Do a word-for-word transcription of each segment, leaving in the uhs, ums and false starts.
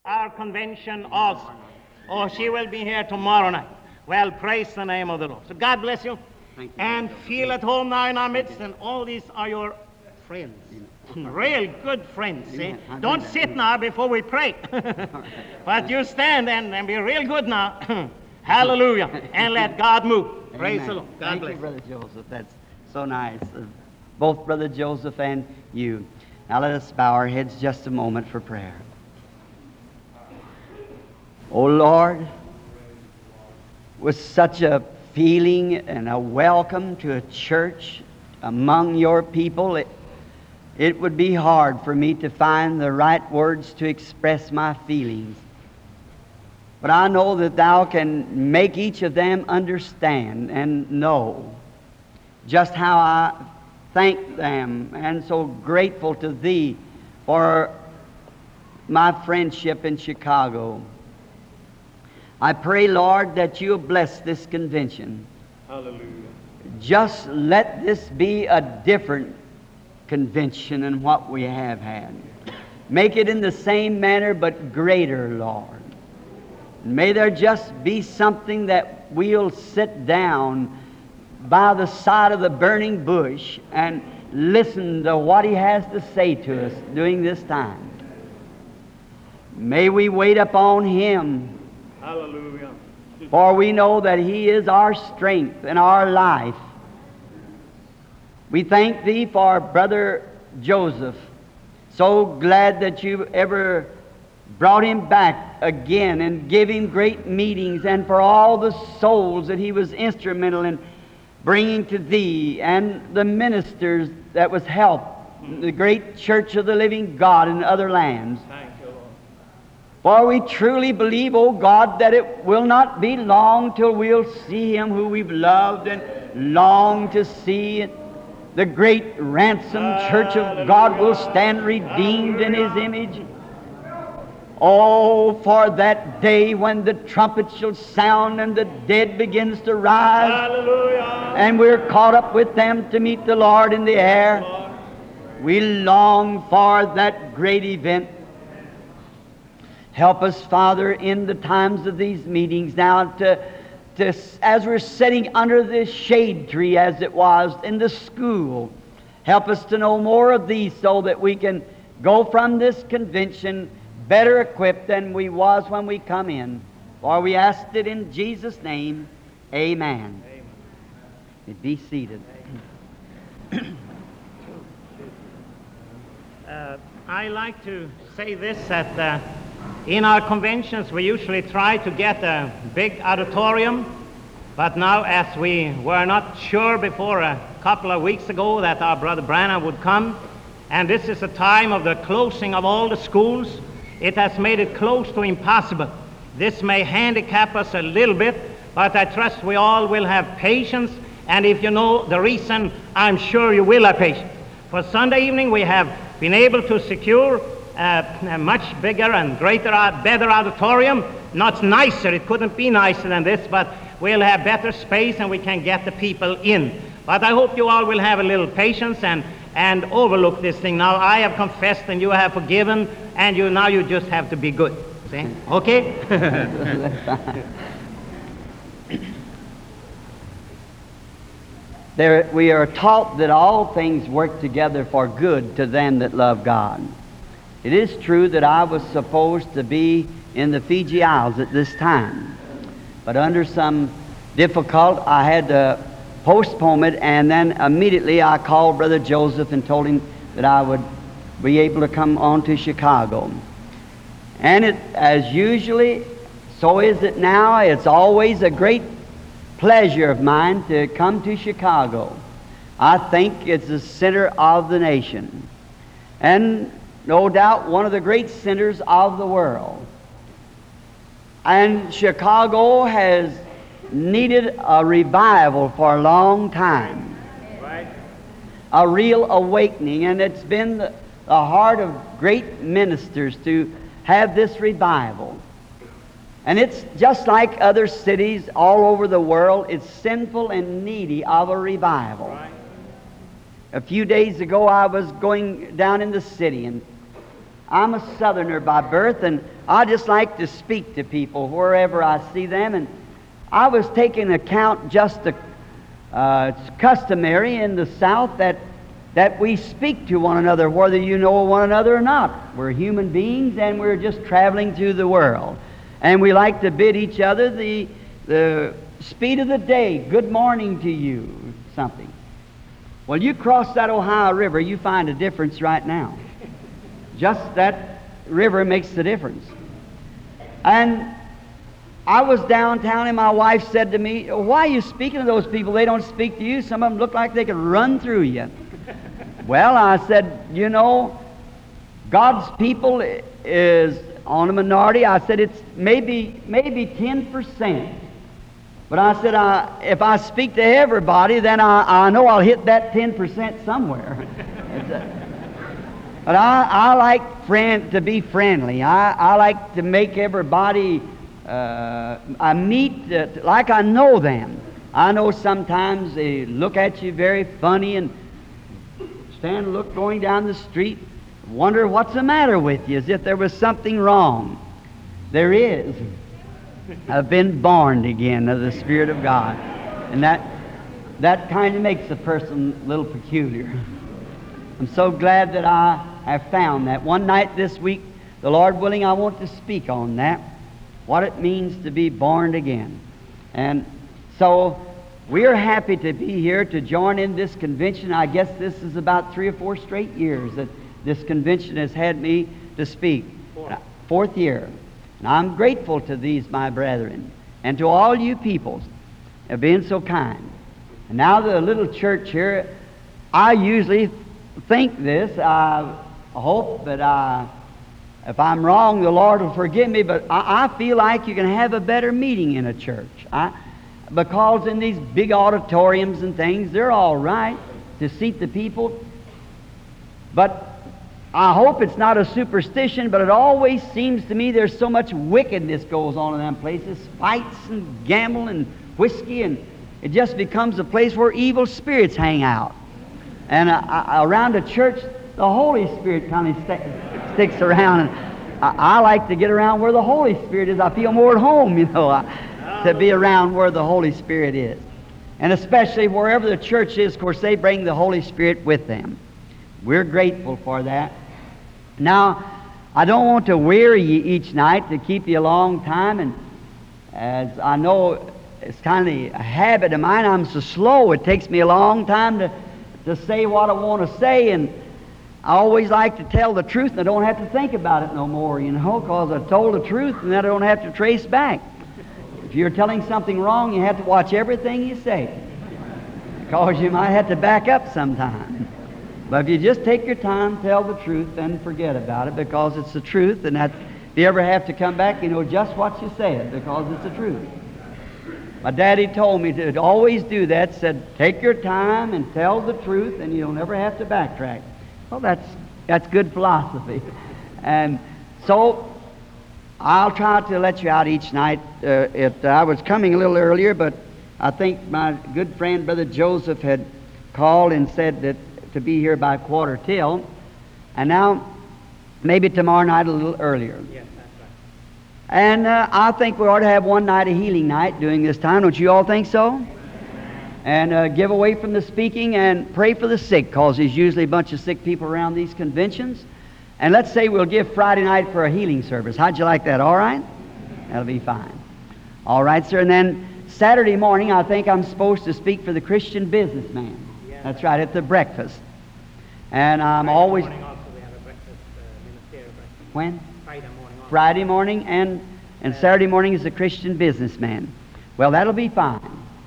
our convention also. Oh, she will be here tomorrow night. Well, praise the name of the Lord. So God bless you. Thank you. And feel at home now in our midst, and all these are your friends. Real good friends, see? Amen. I Don't believe sit that. now before we pray. But you stand and, and be real good now. Hallelujah. And let God move. Praise Amen. the Lord. God Thank bless you, Brother Joseph. That's so nice. Uh, Both Brother Joseph and you. Now let us bow our heads just a moment for prayer. Oh Lord, with such a feeling and a welcome to a church among your people, it, it would be hard for me to find the right words to express my feelings. But I know that Thou can make each of them understand and know just how I thank them and so grateful to Thee for my friendship in Chicago. I pray, Lord, that You'll bless this convention. Hallelujah. Just let this be a different convention than what we have had. Make it in the same manner but greater, Lord. May there just be something that we'll sit down by the side of the burning bush and listen to what He has to say to us during this time. May we wait upon Him. Hallelujah. For we know that He is our strength and our life. We thank Thee for Brother Joseph. So glad that You ever brought him back again and gave him great meetings, and for all the souls that he was instrumental in bringing to Thee, and the ministers that was helped, the great church of the living God in other lands. Thank you, Lord. For we truly believe, O God, that it will not be long till we'll see Him who we've loved and long to see. The great ransomed church of God will stand redeemed in His image. Oh, for that day when the trumpet shall sound and the dead begins to rise, Hallelujah. and we're caught up with them to meet the Lord in the air. Lord. We long for that great event. Help us, Father, in the times of these meetings now to, to as we're sitting under this shade tree as it was in the school. Help us to know more of Thee so that we can go from this convention better equipped than we was when we come in. For we asked it in Jesus' name. Amen. Amen. Be seated. Uh, I like to say this, that uh, in our conventions we usually try to get a big auditorium, but now as we were not sure before a couple of weeks ago that our Brother Branham would come, and this is a time of the closing of all the schools, it has made it close to impossible. This may handicap us a little bit, but I trust we all will have patience, and if you know the reason, I'm sure you will have patience. For Sunday evening we have been able to secure uh, a much bigger and greater, uh, better auditorium. Not nicer, it couldn't be nicer than this, but we'll have better space and we can get the people in. But I hope you all will have a little patience and and overlook this thing. Now I have confessed and you have forgiven, and you now you just have to be good. See? Okay? There, we are taught that all things work together for good to them that love God. It is true that I was supposed to be in the Fiji Isles at this time, but under some difficult, I had to postpone it, and then immediately I called Brother Joseph and told him that I would be able to come on to Chicago. And it, as usually, so is it now. It's always a great pleasure of mine to come to Chicago. I think it's the center of the nation, and no doubt one of the great centers of the world. And Chicago has needed a revival for a long time. Right. A real awakening, and it's been the, the heart of great ministers to have this revival. And it's just like other cities all over the world, it's sinful and needy of a revival. Right. A few days ago I was going down in the city, and I'm a Southerner by birth, and I just like to speak to people wherever I see them. And I was taking account just the uh, it's customary in the South that that we speak to one another, whether you know one another or not. We're human beings, and we're just traveling through the world. And we like to bid each other the, the speed of the day, good morning to you, something. Well, you cross that Ohio River, you find a difference right now. Just that river makes the difference. And I was downtown, and my wife said to me, why are you speaking to those people? They don't speak to you. Some of them look like they could run through you. Well, I said, you know, God's people is on a minority. I said, it's maybe maybe ten percent. But I said, I, if I speak to everybody, then I, I know I'll hit that ten percent somewhere. But I, I like friend, to be friendly. I, I like to make everybody uh, I meet uh, like I know them. I know sometimes they look at you very funny and stand look going down the street, wonder what's the matter with you, as if there was something wrong. There is. I've been born again of the Spirit of God. And that that kind of makes a person a little peculiar. I'm so glad that I have found that. One night this week, the Lord willing, I want to speak on that, what it means to be born again. And so we are happy to be here to join in this convention. I guess this is about three or four straight years that this convention has had me to speak. Fourth, Fourth year. And I'm grateful to these, my brethren, and to all you peoples for being so kind. And now the little church here, I usually think this. I hope that I, if I'm wrong, the Lord will forgive me, but I, I feel like you can have a better meeting in a church. I, because in these big auditoriums and things, they're all right to seat the people. But I hope it's not a superstition, but it always seems to me there's so much wickedness goes on in them places, fights and gambling and whiskey, and it just becomes a place where evil spirits hang out. And uh, uh, around a church, the Holy Spirit kind of st- sticks around. And I, I like to get around where the Holy Spirit is. I feel more at home, you know, uh, to be around where the Holy Spirit is. And especially wherever the church is, of course, they bring the Holy Spirit with them. We're grateful for that. Now, I don't want to weary you each night to keep you a long time, and as I know it's kind of a habit of mine, I'm so slow, it takes me a long time to, to say what I want to say, and I always like to tell the truth, and I don't have to think about it no more, you know, because I told the truth, and then I don't have to trace back. If you're telling something wrong, you have to watch everything you say, because you might have to back up sometime. But if you just take your time, tell the truth, then forget about it, because it's the truth, and that if you ever have to come back, you know just what you said, because it's the truth. My daddy told me to always do that, said, take your time and tell the truth, and you'll never have to backtrack. Well, that's, that's good philosophy. And so I'll try to let you out each night. Uh, it, uh, I was coming a little earlier, but I think my good friend, Brother Joseph, had called and said that to be here by quarter till, and now maybe tomorrow night a little earlier. Yes, that's right. And uh, I think we ought to have one night of healing night during this time. Don't you all think so? And uh, give away from the speaking and pray for the sick, because there's usually a bunch of sick people around these conventions. And let's say we'll give Friday night for a healing service. How'd you like that? All right? That'll be fine. All right, sir. And then Saturday morning, I think I'm supposed to speak for the Christian businessman. Yes. That's right, at the breakfast. And I'm Friday always... morning also we have a breakfast, uh, ministerial breakfast. When? Friday morning also. Friday morning, and, and Saturday morning is a Christian businessman. Well, that'll be fine.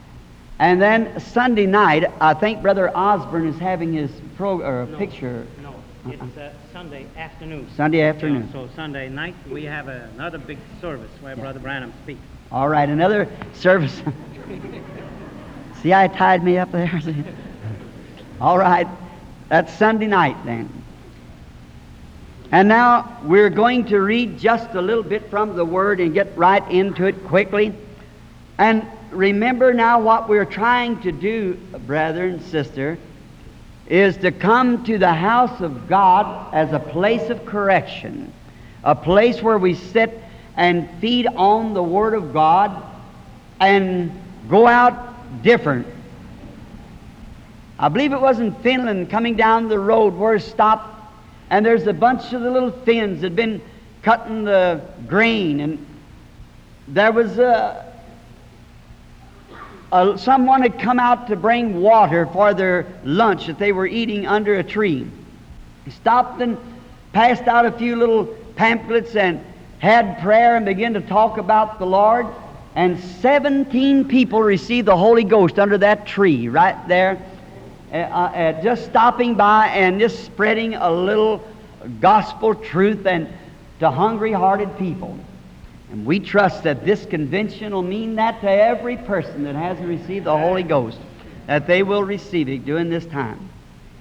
And then Sunday night, I think Brother Osborne is having his pro, or No, picture. No, it's uh, Sunday afternoon. Sunday afternoon. Yeah, so Sunday night we have a, another big service where Yeah. Brother Branham speaks. All right, another service. See, I tied me up there. All right, that's Sunday night then. And now we're going to read just a little bit from the Word and get right into it quickly. And remember now what we're trying to do, brother and sister, is to come to the house of God as a place of correction, a place where we sit and feed on the Word of God and go out different. I believe it was in Finland, coming down the road where it stopped, and there's a bunch of the little Finns that had been cutting the grain, and there was a, a someone had come out to bring water for their lunch that they were eating under a tree. He stopped and passed out a few little pamphlets and had prayer and began to talk about the Lord, and seventeen people received the Holy Ghost under that tree right there. Uh, uh, just stopping by and just spreading a little gospel truth and to hungry-hearted people. And we trust that this convention will mean that to every person that hasn't received the Holy Ghost, that they will receive it during this time.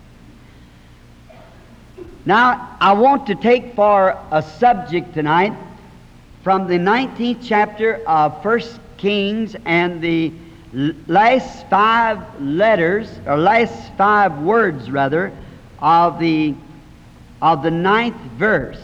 Now, I want to take for a subject tonight from the nineteenth chapter of First Kings and the last five letters, or last five words rather, of the of the ninth verse.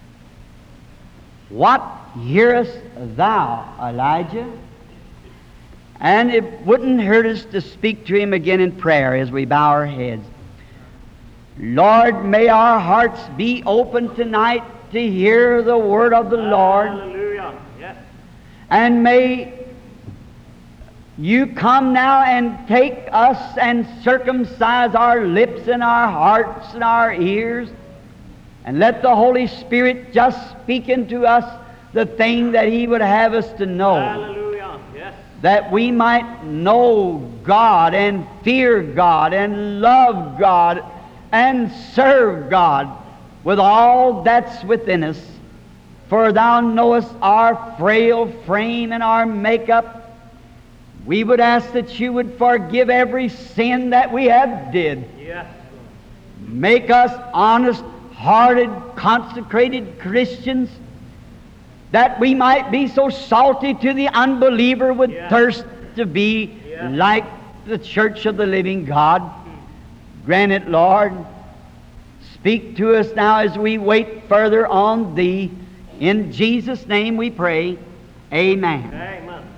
What hearest thou, Elijah? And it wouldn't hurt us to speak to him again in prayer as we bow our heads. Lord, may our hearts be open tonight to hear the word of the Lord. Hallelujah. Yes. And may you come now and take us and circumcise our lips and our hearts and our ears, and let the Holy Spirit just speak into us the thing that He would have us to know. Hallelujah. Yes. That we might know God and fear God and love God and serve God with all that's within us. For Thou knowest our frail frame and our makeup. We would ask that You would forgive every sin that we have did. Yes. Make us honest-hearted, consecrated Christians, that we might be so salty to the unbeliever with Yes. thirst to be Yes. like the church of the living God. Grant it, Lord. Speak to us now as we wait further on Thee. In Jesus' name we pray. Amen. Amen.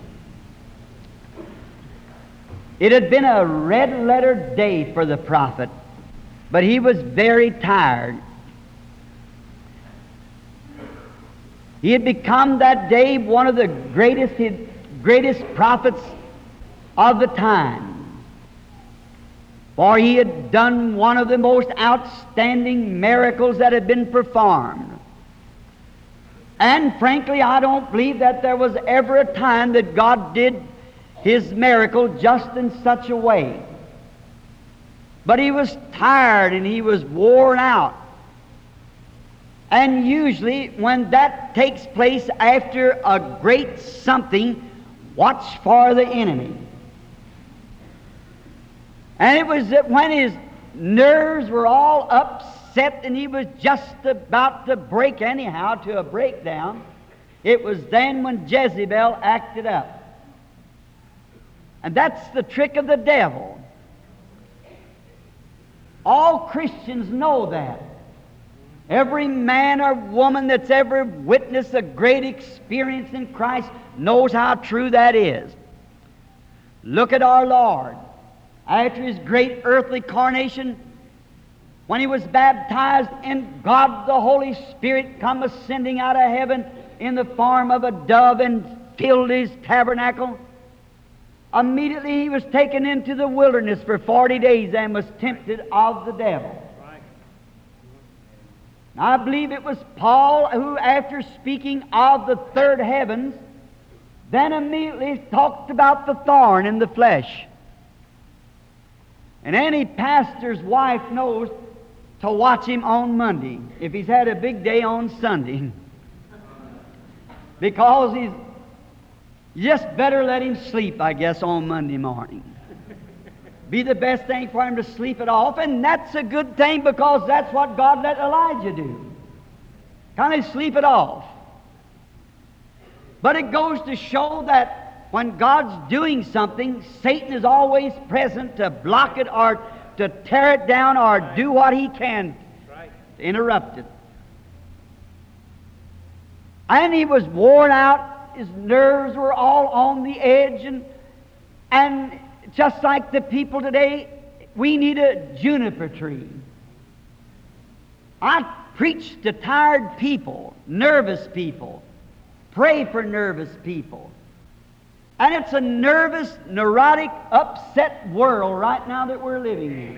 It had been a red-letter day for the prophet, but he was very tired. He had become that day one of the greatest, greatest prophets of the time, for he had done one of the most outstanding miracles that had been performed. And frankly, I don't believe that there was ever a time that God did His miracle just in such a way. But he was tired and he was worn out. And usually when that takes place after a great something, watch for the enemy. And it was that when his nerves were all upset and he was just about to break anyhow to a breakdown, it was then when Jezebel acted up. And that's the trick of the devil. All Christians know that. Every man or woman that's ever witnessed a great experience in Christ knows how true that is. Look at our Lord. After His great earthly coronation, when He was baptized, and God the Holy Spirit come ascending out of heaven in the form of a dove and filled His tabernacle, immediately He was taken into the wilderness for forty days and was tempted of the devil. Right. I believe it was Paul who, after speaking of the third heavens, then immediately talked about the thorn in the flesh. And any pastor's wife knows to watch him on Monday if he's had a big day on Sunday. Because he's You just better let him sleep, I guess, on Monday morning. Be the best thing for him to sleep it off, and that's a good thing because that's what God let Elijah do. Kind of sleep it off. But it goes to show that when God's doing something, Satan is always present to block it or to tear it down or do what he can to interrupt it. And he was worn out. His nerves were all on the edge. And, and just like the people today, we need a juniper tree. I preach to tired people, nervous people. Pray for nervous people. And it's a nervous, neurotic, upset world right now that we're living in.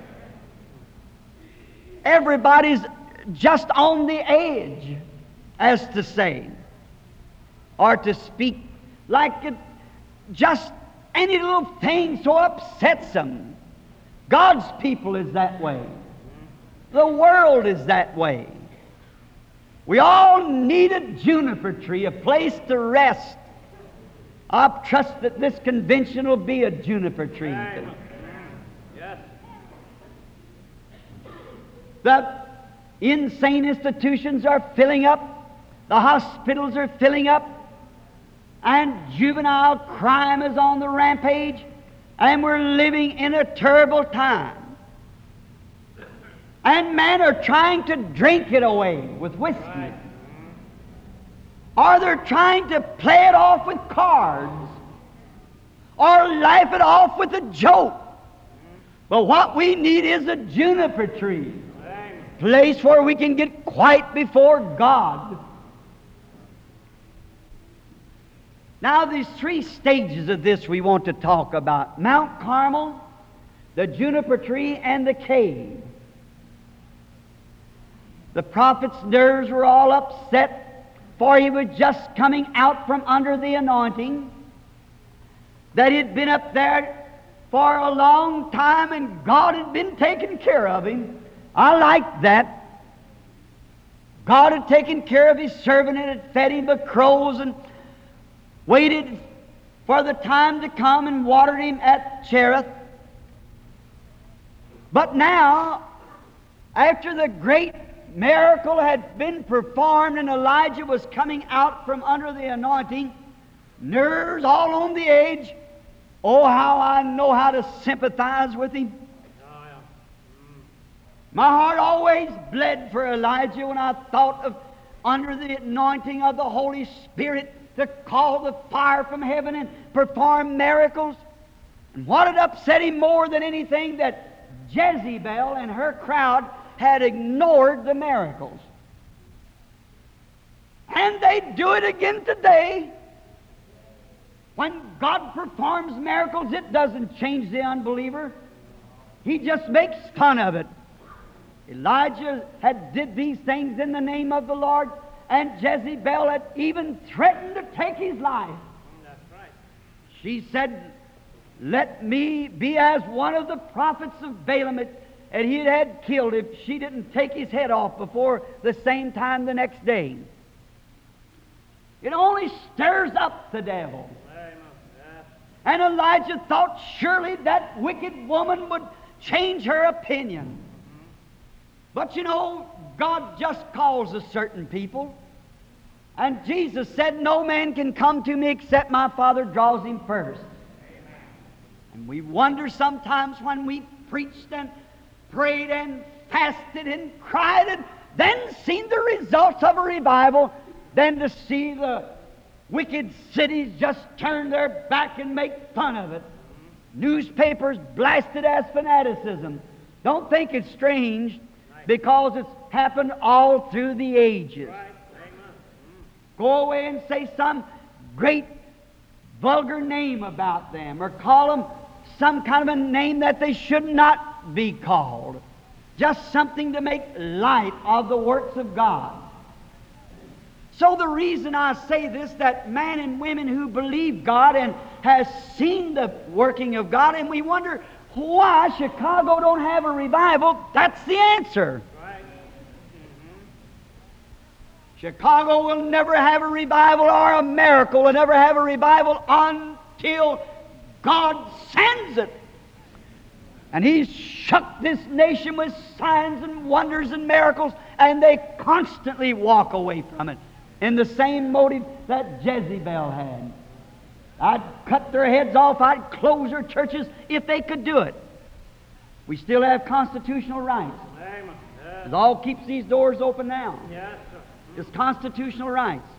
Everybody's just on the edge, as to say, or to speak, like it, just any little thing so upsets them. God's people is that way. The world is that way. We all need a juniper tree, a place to rest. I trust that this convention will be a juniper tree. Yes. The insane institutions are filling up. The hospitals are filling up. And juvenile crime is on the rampage. And we're living in a terrible time. And men are trying to drink it away with whiskey. Right. Or they're trying to play it off with cards. Or laugh it off with a joke. But what we need is a juniper tree. Place where we can get quiet before God. Now, these three stages of this we want to talk about: Mount Carmel, the juniper tree, and the cave. The prophet's nerves were all upset, for he was just coming out from under the anointing, that he'd been up there for a long time and God had been taking care of him. I like that. God had taken care of his servant and had fed him the crows and waited for the time to come and watered him at Cherith. But now, after the great miracle had been performed and Elijah was coming out from under the anointing, nerves all on the edge. Oh, how I know how to sympathize with him. Oh, yeah. Mm. My heart always bled for Elijah when I thought of under the anointing of the Holy Spirit to call the fire from heaven and perform miracles. And what had upset him more than anything, that Jezebel and her crowd had ignored the miracles. And they do it again today. When God performs miracles, it doesn't change the unbeliever. He just makes fun of it. Elijah had did these things in the name of the Lord, and Jezebel had even threatened to take his life. That's right. She said, "Let me be as one of the prophets of Balaam that he had killed if she didn't take his head off before the same time the next day." It only stirs up the devil. And Elijah thought surely that wicked woman would change her opinion. But you know, God just calls a certain people. And Jesus said, "No man can come to me except my Father draws him first." And we wonder sometimes when we preached and prayed and fasted and cried and then seen the results of a revival, than to see the wicked cities just turn their back and make fun of it. Newspapers blasted as fanaticism. Don't think it's strange, because it's happened all through the ages. Go away and say some great vulgar name about them, or call them some kind of a name that they should not be called. Just something to make light of the works of God. So the reason I say this, that men and women who believe God and has seen the working of God, and we wonder why Chicago don't have a revival, that's the answer. Right. Mm-hmm. Chicago will never have a revival, or a miracle will never have a revival until God sends it. And He's shook this nation with signs and wonders and miracles, and they constantly walk away from it in the same motive that Jezebel had. I'd cut their heads off, I'd close their churches if they could do it. We still have constitutional rights. Amen. Yes. It all keeps these doors open now. Yes, sir. It's constitutional rights.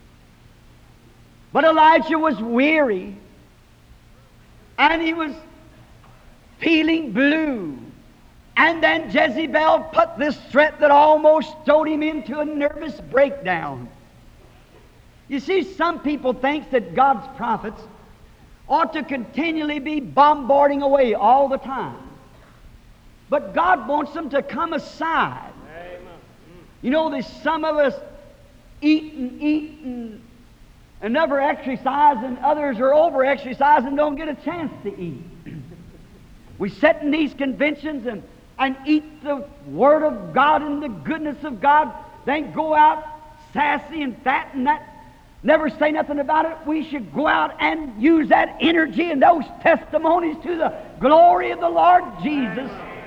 But Elijah was weary, and he was feeling blue. And then Jezebel put this threat that almost threw him into a nervous breakdown. You see, some people think that God's prophets ought to continually be bombarding away all the time. But God wants them to come aside. Amen. You know, there's some of us eat and eat and, and never exercise, and others are over-exercised and don't get a chance to eat. We sit in these conventions and, and eat the Word of God and the goodness of God, then go out sassy and fat and that, never say nothing about it. We should go out and use that energy and those testimonies to the glory of the Lord Jesus.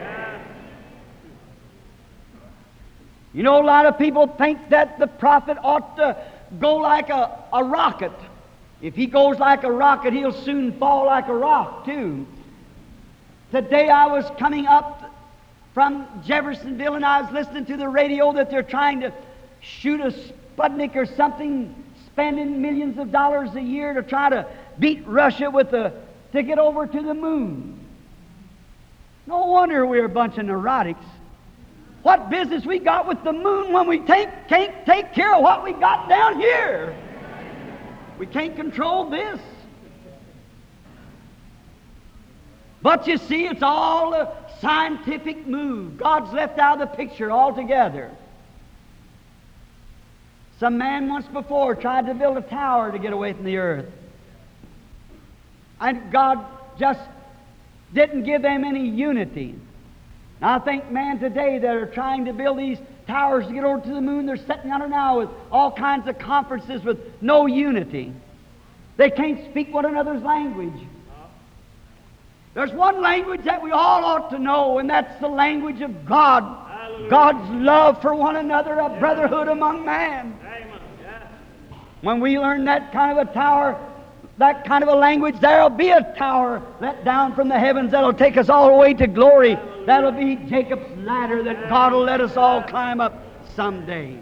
You know, a lot of people think that the prophet ought to go like a, a rocket. If he goes like a rocket, he'll soon fall like a rock, too. Today I was coming up from Jeffersonville, and I was listening to the radio that they're trying to shoot a Sputnik or something, spending millions of dollars a year to try to beat Russia with a, to get over to the moon. No wonder we're a bunch of neurotics. What business we got with the moon when we take, can't take care of what we got down here? We can't control this. But you see, it's all a scientific move. God's left out of the picture altogether. Some man once before tried to build a tower to get away from the earth. And God just didn't give them any unity. And I think man today that are trying to build these towers to get over to the moon, they're sitting on it now with all kinds of conferences with no unity. They can't speak one another's language. There's one language that we all ought to know, and that's the language of God. Hallelujah. God's love for one another, a brotherhood among man. Amen. Yes. When we learn that kind of a tower, that kind of a language, there'll be a tower let down from the heavens that'll take us all the way to glory. Hallelujah. That'll be Jacob's ladder that God will let us all climb up someday.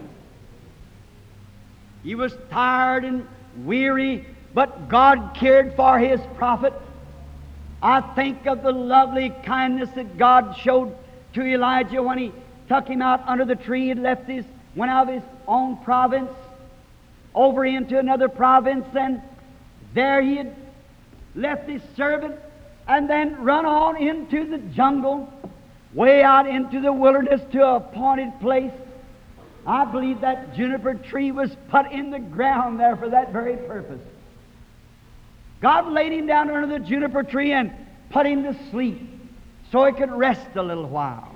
He was tired and weary, but God cared for His prophet. I think of the lovely kindness that God showed to Elijah when He took him out under the tree and left his, went out of his own province over into another province, and there he had left his servant and then run on into the jungle, way out into the wilderness to an appointed place. I believe that juniper tree was put in the ground there for that very purpose. God laid him down under the juniper tree and put him to sleep so he could rest a little while.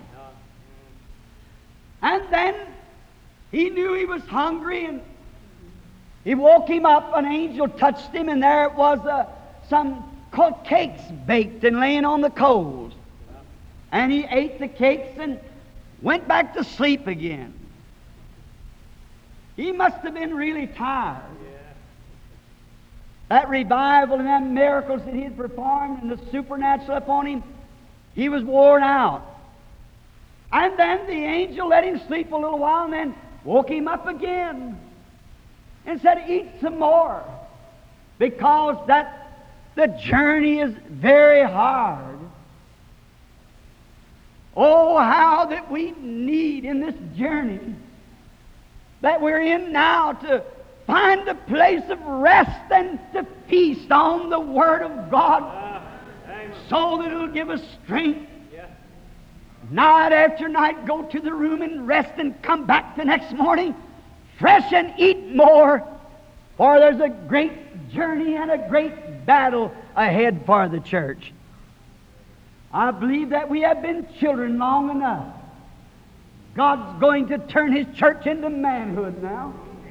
And then he knew he was hungry, and he woke him up. An angel touched him, and there it was uh, some cakes baked and laying on the coals. And he ate the cakes and went back to sleep again. He must have been really tired. That revival and them miracles that he had performed and the supernatural upon him, he was worn out. And then the angel let him sleep a little while and then woke him up again and said, eat some more, because that the journey is very hard. Oh, how that we need in this journey that we're in now to find a place of rest and to feast on the Word of God, uh, so that it'll give us strength. Yeah. Night after night, go to the room and rest and come back the next morning fresh and eat more, for there's a great journey and a great battle ahead for the church. I believe that we have been children long enough. God's going to turn His church into manhood now.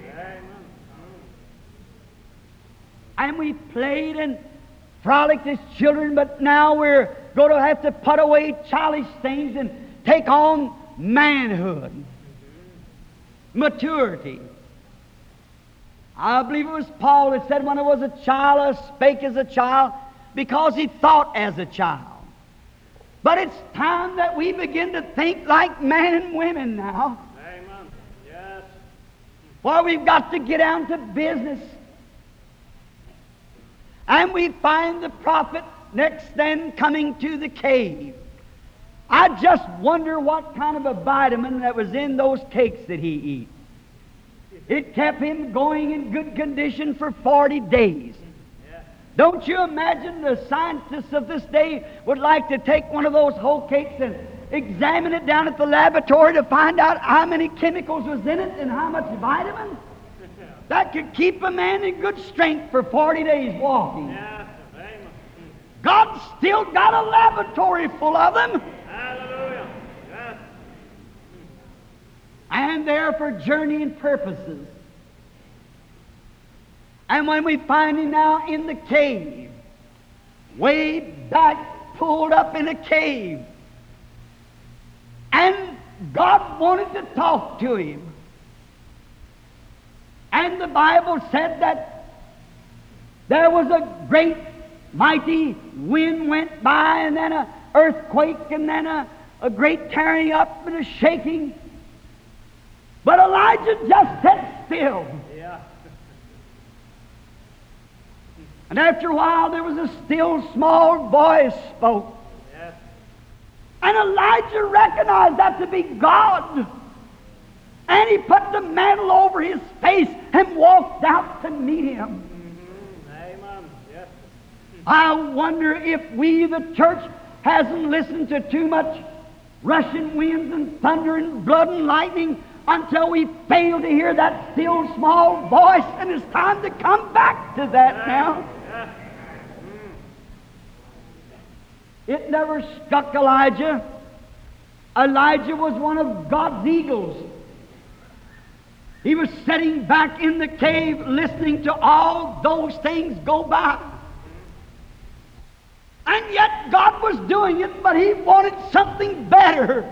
And we played and frolicked as children, but now we're going to have to put away childish things and take on manhood, maturity. I believe it was Paul that said, when I was a child, I spake as a child, because he thought as a child. But it's time that we begin to think like men and women now. Amen. Yes. Well, we've got to get down to business. And we find the prophet next then coming to the cave. I just wonder what kind of a vitamin that was in those cakes that he eat. It kept him going in good condition for forty days. Don't you imagine the scientists of this day would like to take one of those whole cakes and examine it down at the laboratory to find out how many chemicals was in it and how much vitamin? That could keep a man in good strength for forty days walking. Yes. God's still got a laboratory full of them. Hallelujah. Yes. And they're for journeying purposes. And when we find him now in the cave, way back, pulled up in a cave, and God wanted to talk to him. And the Bible said that there was a great, mighty wind went by, and then an earthquake, and then a, a great tearing up and a shaking. But Elijah just sat still. Yeah. And after a while, there was a still small voice spoke. Yes. And Elijah recognized that to be God. And he put the mantle over his face and walked out to meet him. Mm-hmm. Amen. Yes. I wonder if we, the church, hasn't listened to too much rushing winds and thunder and blood and lightning until we fail to hear that still small voice, and it's time to come back to that now. It never struck Elijah. Elijah was one of God's eagles. He was sitting back in the cave listening to all those things go by. And yet God was doing it, but he wanted something better.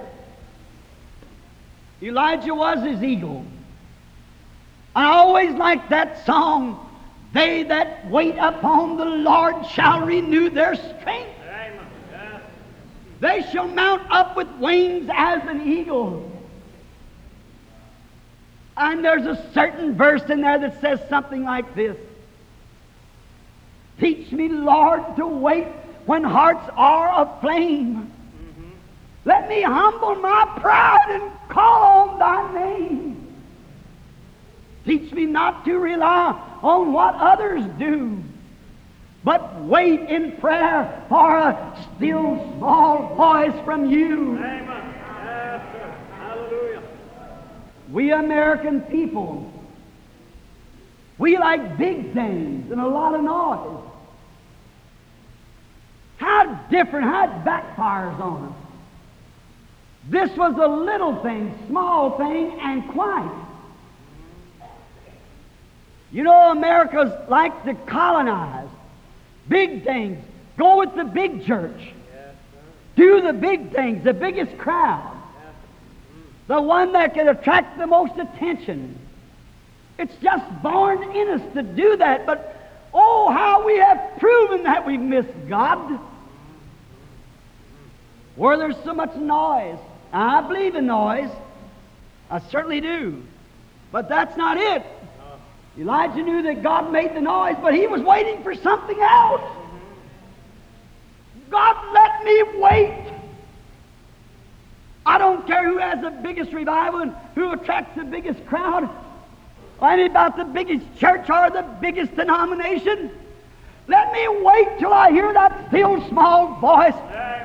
Elijah was his eagle. I always liked that song, "They that wait upon the Lord shall renew their strength. Amen. Yes. They shall mount up with wings as an eagle." And there's a certain verse in there that says something like this: "Teach me, Lord, to wait when hearts are aflame. Mm-hmm. Let me humble my pride and call on thy name. Teach me not to rely on what others do, but wait in prayer for a still small voice from you." Amen. Yes, sir. Hallelujah. We American people, we like big things and a lot of noise. How different, how it backfires on us. This was a little thing, small thing, and quiet. You know, America's like to colonize. Big things. Go with the big church. Yes, sir. Do the big things, the biggest crowd. Yes. The one that can attract the most attention. It's just born in us to do that, but oh, how we have proven that we miss God. Where there's so much noise. I believe in noise. I certainly do. But that's not it. Elijah knew that God made the noise, but he was waiting for something else. God, let me wait. I don't care who has the biggest revival and who attracts the biggest crowd, or any about the biggest church or the biggest denomination. Let me wait till I hear that still small voice.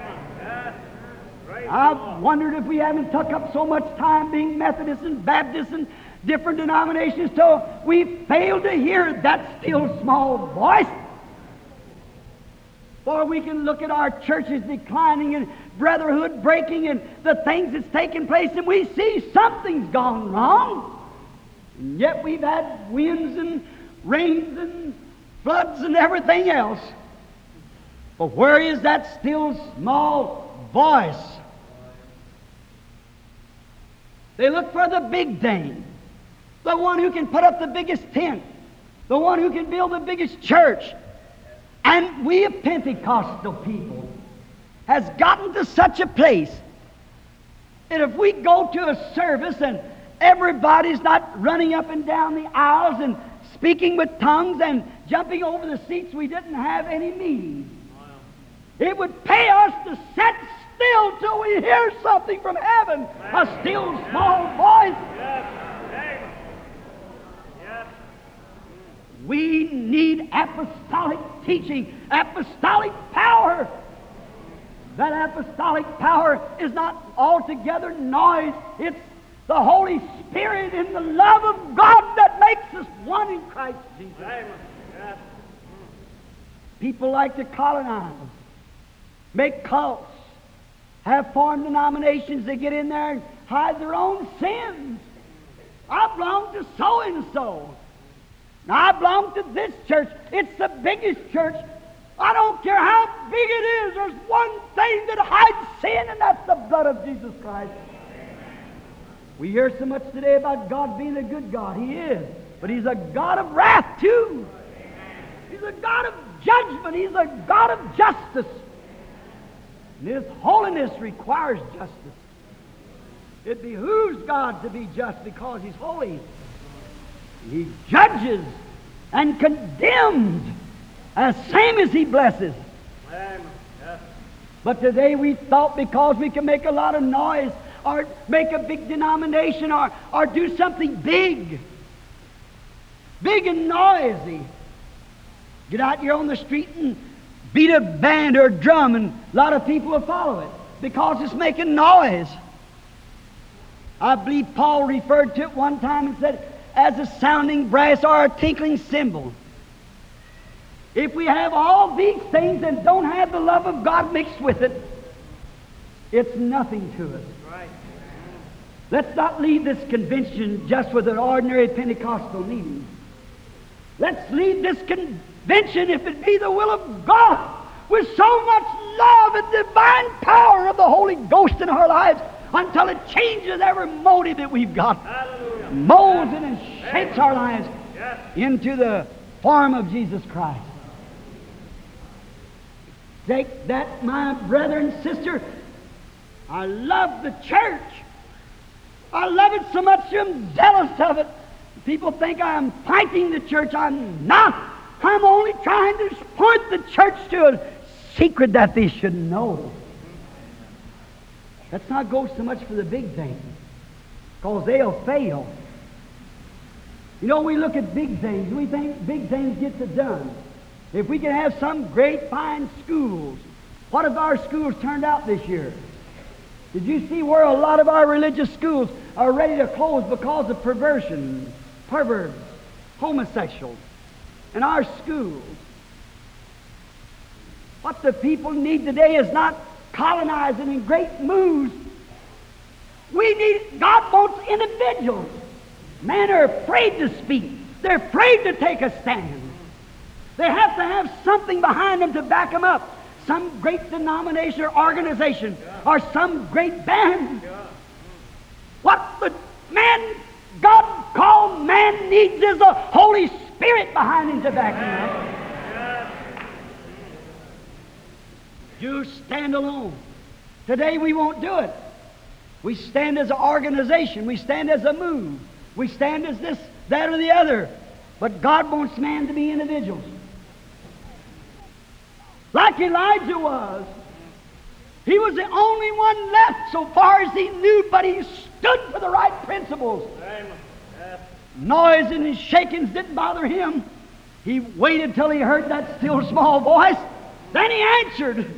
I've wondered if we haven't took up so much time being Methodists and Baptists and different denominations till we fail to hear that still small voice. For we can look at our churches declining and brotherhood breaking and the things that's taking place, and we see something's gone wrong. And yet we've had winds and rains and floods and everything else. But where is that still small voice? They look for the big thing, the one who can put up the biggest tent, the one who can build the biggest church. And we Pentecostal people has gotten to such a place that if we go to a service and everybody's not running up and down the aisles and speaking with tongues and jumping over the seats, we didn't have any meeting. It would pay us to sit still till we hear something from heaven, a still small voice. We need apostolic teaching, apostolic power. That apostolic power is not altogether noise. It's the Holy Spirit and the love of God that makes us one in Christ Jesus. People like to colonize, make cults, have foreign denominations that get in there and hide their own sins. I belong to so-and-so. Now, I belong to this church. It's the biggest church. I don't care how big it is. There's one thing that hides sin, and that's the blood of Jesus Christ. We hear so much today about God being a good God. He is. But He's a God of wrath, too. He's a God of judgment. He's a God of justice. And His holiness requires justice. It behooves God to be just because He's holy. He judges and condemns as same as He blesses. But today we thought because we can make a lot of noise or make a big denomination or, or do something big, big and noisy, get out here on the street and beat a band or a drum, and a lot of people will follow it because it's making noise. I believe Paul referred to it one time and said, as a sounding brass or a tinkling cymbal. If we have all these things and don't have the love of God mixed with it, it's nothing to us. Right. Let's not leave this convention just with an ordinary Pentecostal meeting. Let's leave this convention, if it be the will of God, with so much love and divine power of the Holy Ghost in our lives until it changes every motive that we've got. Hallelujah. Molds it and shapes our lives yes. into the form of Jesus Christ. Take that, my brother and sister. I love the church. I love it so much I'm zealous of it. People think I'm fighting the church. I'm not. I'm only trying to point the church to a secret that they should know. Let's not go so much for the big things, because they'll fail. You know, we look at big things. We think big things get it done. If we can have some great, fine schools, what have our schools turned out this year? Did you see where a lot of our religious schools are ready to close because of perversion, perverts, homosexuals in our schools? What the people need today is not colonizing in great moves. We need, God wants individuals. Men are afraid to speak. They're afraid to take a stand. They have to have something behind them to back them up. Some great denomination or organization or some great band. What the man God called man needs is the Holy Spirit behind him to back him up. You stand alone. Today we won't do it. We stand as an organization. We stand as a move. We stand as this, that, or the other. But God wants man to be individuals. Like Elijah was. He was the only one left so far as he knew, but he stood for the right principles. Noise and his shakings didn't bother him. He waited till he heard that still small voice. Then he answered.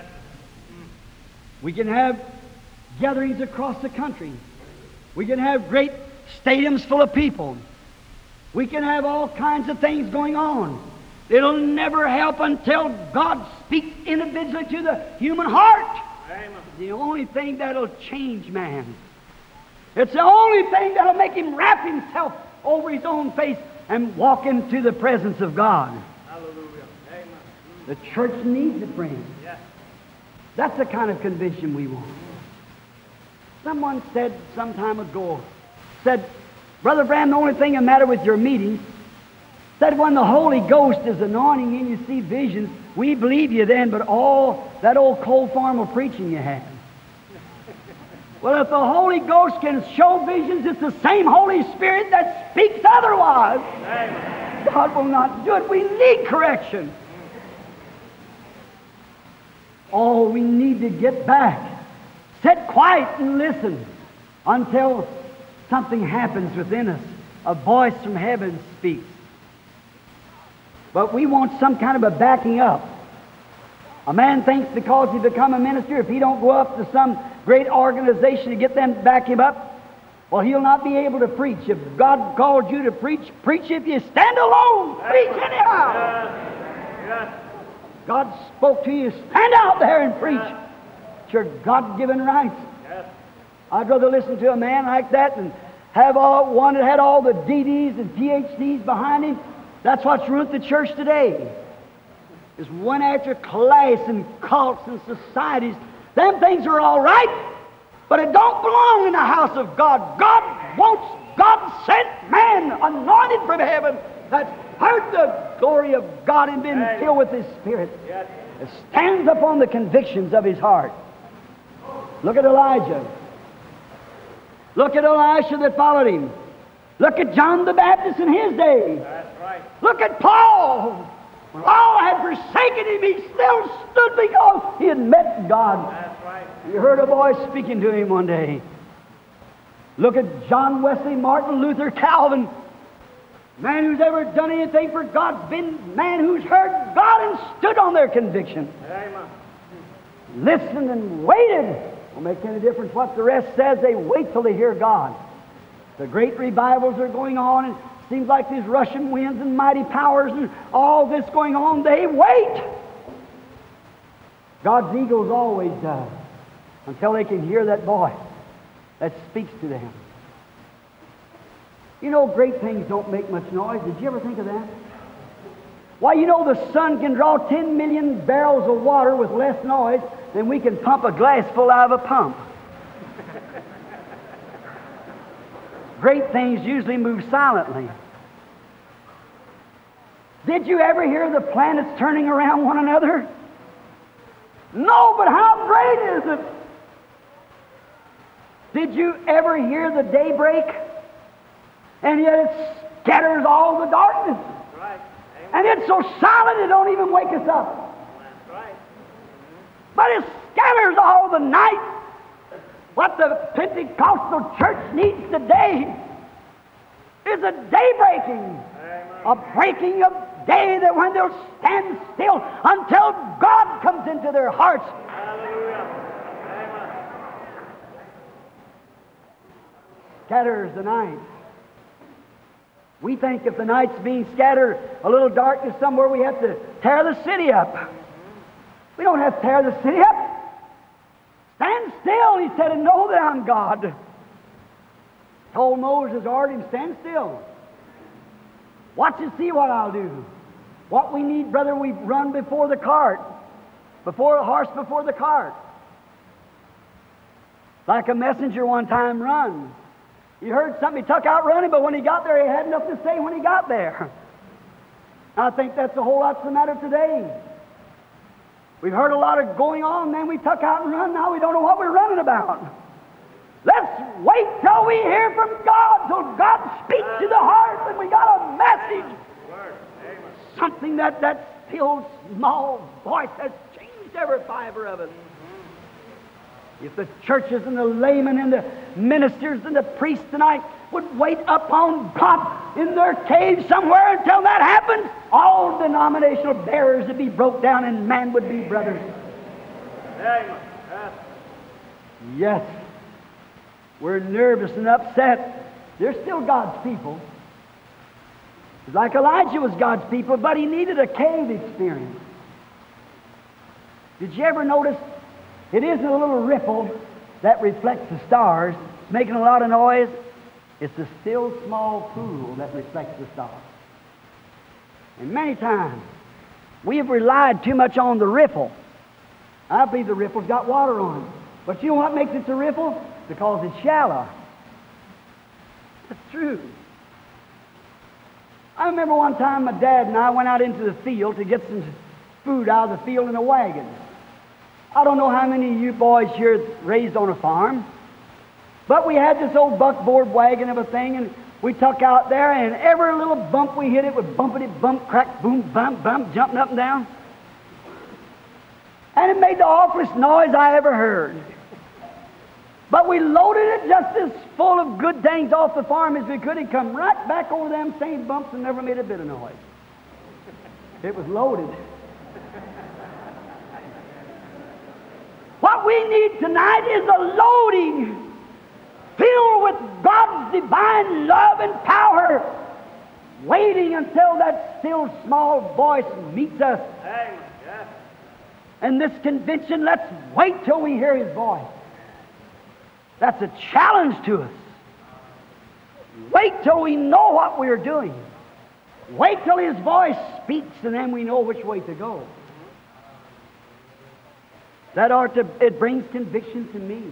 We can have gatherings across the country. We can have great stadiums full of people. We can have all kinds of things going on. It'll never help until God speaks individually to the human heart. Amen. The only thing that'll change man. It's the only thing that'll make him wrap himself over his own face and walk into the presence of God. Hallelujah. Amen. The church needs it, friends. Yes. That's the kind of conviction we want. Someone said some time ago, said, Brother Branham, the only thing that matters with your meetings Said when the Holy Ghost is anointing you and you see visions, we believe you then, but all that old cold form of preaching you had. Well, if the Holy Ghost can show visions, it's the same Holy Spirit that speaks otherwise. Amen. God will not do it. We need correction. Oh, we need to get back. Sit quiet and listen until something happens within us. A voice from heaven speaks. But we want some kind of a backing up. A man thinks because he become a minister, if he don't go up to some great organization to get them to back him up, well, he'll not be able to preach. If God called you to preach, preach if you stand alone. Preach anyhow. Yes. Yes. God spoke to you, stand out there and preach. Yes. It's your God-given rights. Yes. I'd rather listen to a man like that than have all, one that had all the D Ds and P H Ds behind him. That's what's ruined the church today. Is one after class and cults and societies. Them things are all right, but it don't belong in the house of God. God wants God-sent man, anointed from heaven, that's heard the glory of God and been hey. filled with His Spirit. Yes. That stands upon the convictions of his heart. Look at Elijah. Look at Elisha that followed him. Look at John the Baptist in his day. That's right. Look at Paul. When all had forsaken him, he still stood because he had met God. That's right. You heard a voice speaking to him one day. Look at John Wesley, Martin Luther, Calvin. Man who's ever done anything for God's been man who's heard God and stood on their conviction. Amen. Listened and waited. Won't make any difference what the rest says. They wait till they hear God. The great revivals are going on, and it seems like these rushing winds and mighty powers and all this going on. They wait. God's eagles always does until they can hear that voice that speaks to them. You know, great things don't make much noise. Did you ever think of that? Why, you know the sun can draw ten million barrels of water with less noise than we can pump a glass full out of a pump. Great things usually move silently. Did you ever hear the planets turning around one another? No, but how great is it? Did you ever hear the daybreak? And yet it scatters all the darkness. That's right. And it's so silent it don't even wake us up. That's right. But it scatters all the night. What the Pentecostal church needs today is a daybreaking, a breaking of day that when they'll stand still until God comes into their hearts. Hallelujah. Amen. Scatters the night. We think if the night's being scattered, a little darkness somewhere, we have to tear the city up. We don't have to tear the city up. Stand still, he said, and know that I'm God. Told Moses, ordered him, stand still. Watch and see what I'll do. What we need, brother, we run before the cart. Before the horse before the cart. Like a messenger one time run. He heard something, he took out running, but when he got there, he had nothing to say when he got there. I think that's a whole lot's the matter today. We've heard a lot of going on, then we tuck out and run, now we don't know what we're running about. Let's wait till we hear from God, till God speaks to the heart, and we got a message. Something that that still small voice has changed every fiber of it. If the churches and the laymen and the ministers and the priests tonight would wait upon God in their cave somewhere until that happened, all denominational barriers would be broke down and man would be brothers. Yes, we're nervous and upset. They're still God's people. Like Elijah was God's people, but he needed a cave experience. Did you ever notice it isn't a little ripple that reflects the stars, making a lot of noise? It's a still small pool that reflects the stars. And many times, we have relied too much on the ripple. I believe the ripple's got water on it. But you know what makes it a ripple? Because it's shallow. That's true. I remember one time my dad and I went out into the field to get some food out of the field in a wagon. I don't know how many of you boys here raised on a farm, but we had this old buckboard wagon of a thing, and we took out there, and every little bump we hit it would bumpity bump, crack, boom, bump, bump, jumping up and down. And it made the awfulest noise I ever heard. But we loaded it just as full of good things off the farm as we could, and come right back over them same bumps and never made a bit of noise. It was loaded. What we need tonight is a loading filled with God's divine love and power, waiting until that still small voice meets us. Amen. Yes. And this convention, let's wait till we hear His voice. That's a challenge to us. Wait till we know what we're doing. Wait till His voice speaks, and then we know which way to go. That ought to, it brings conviction to me.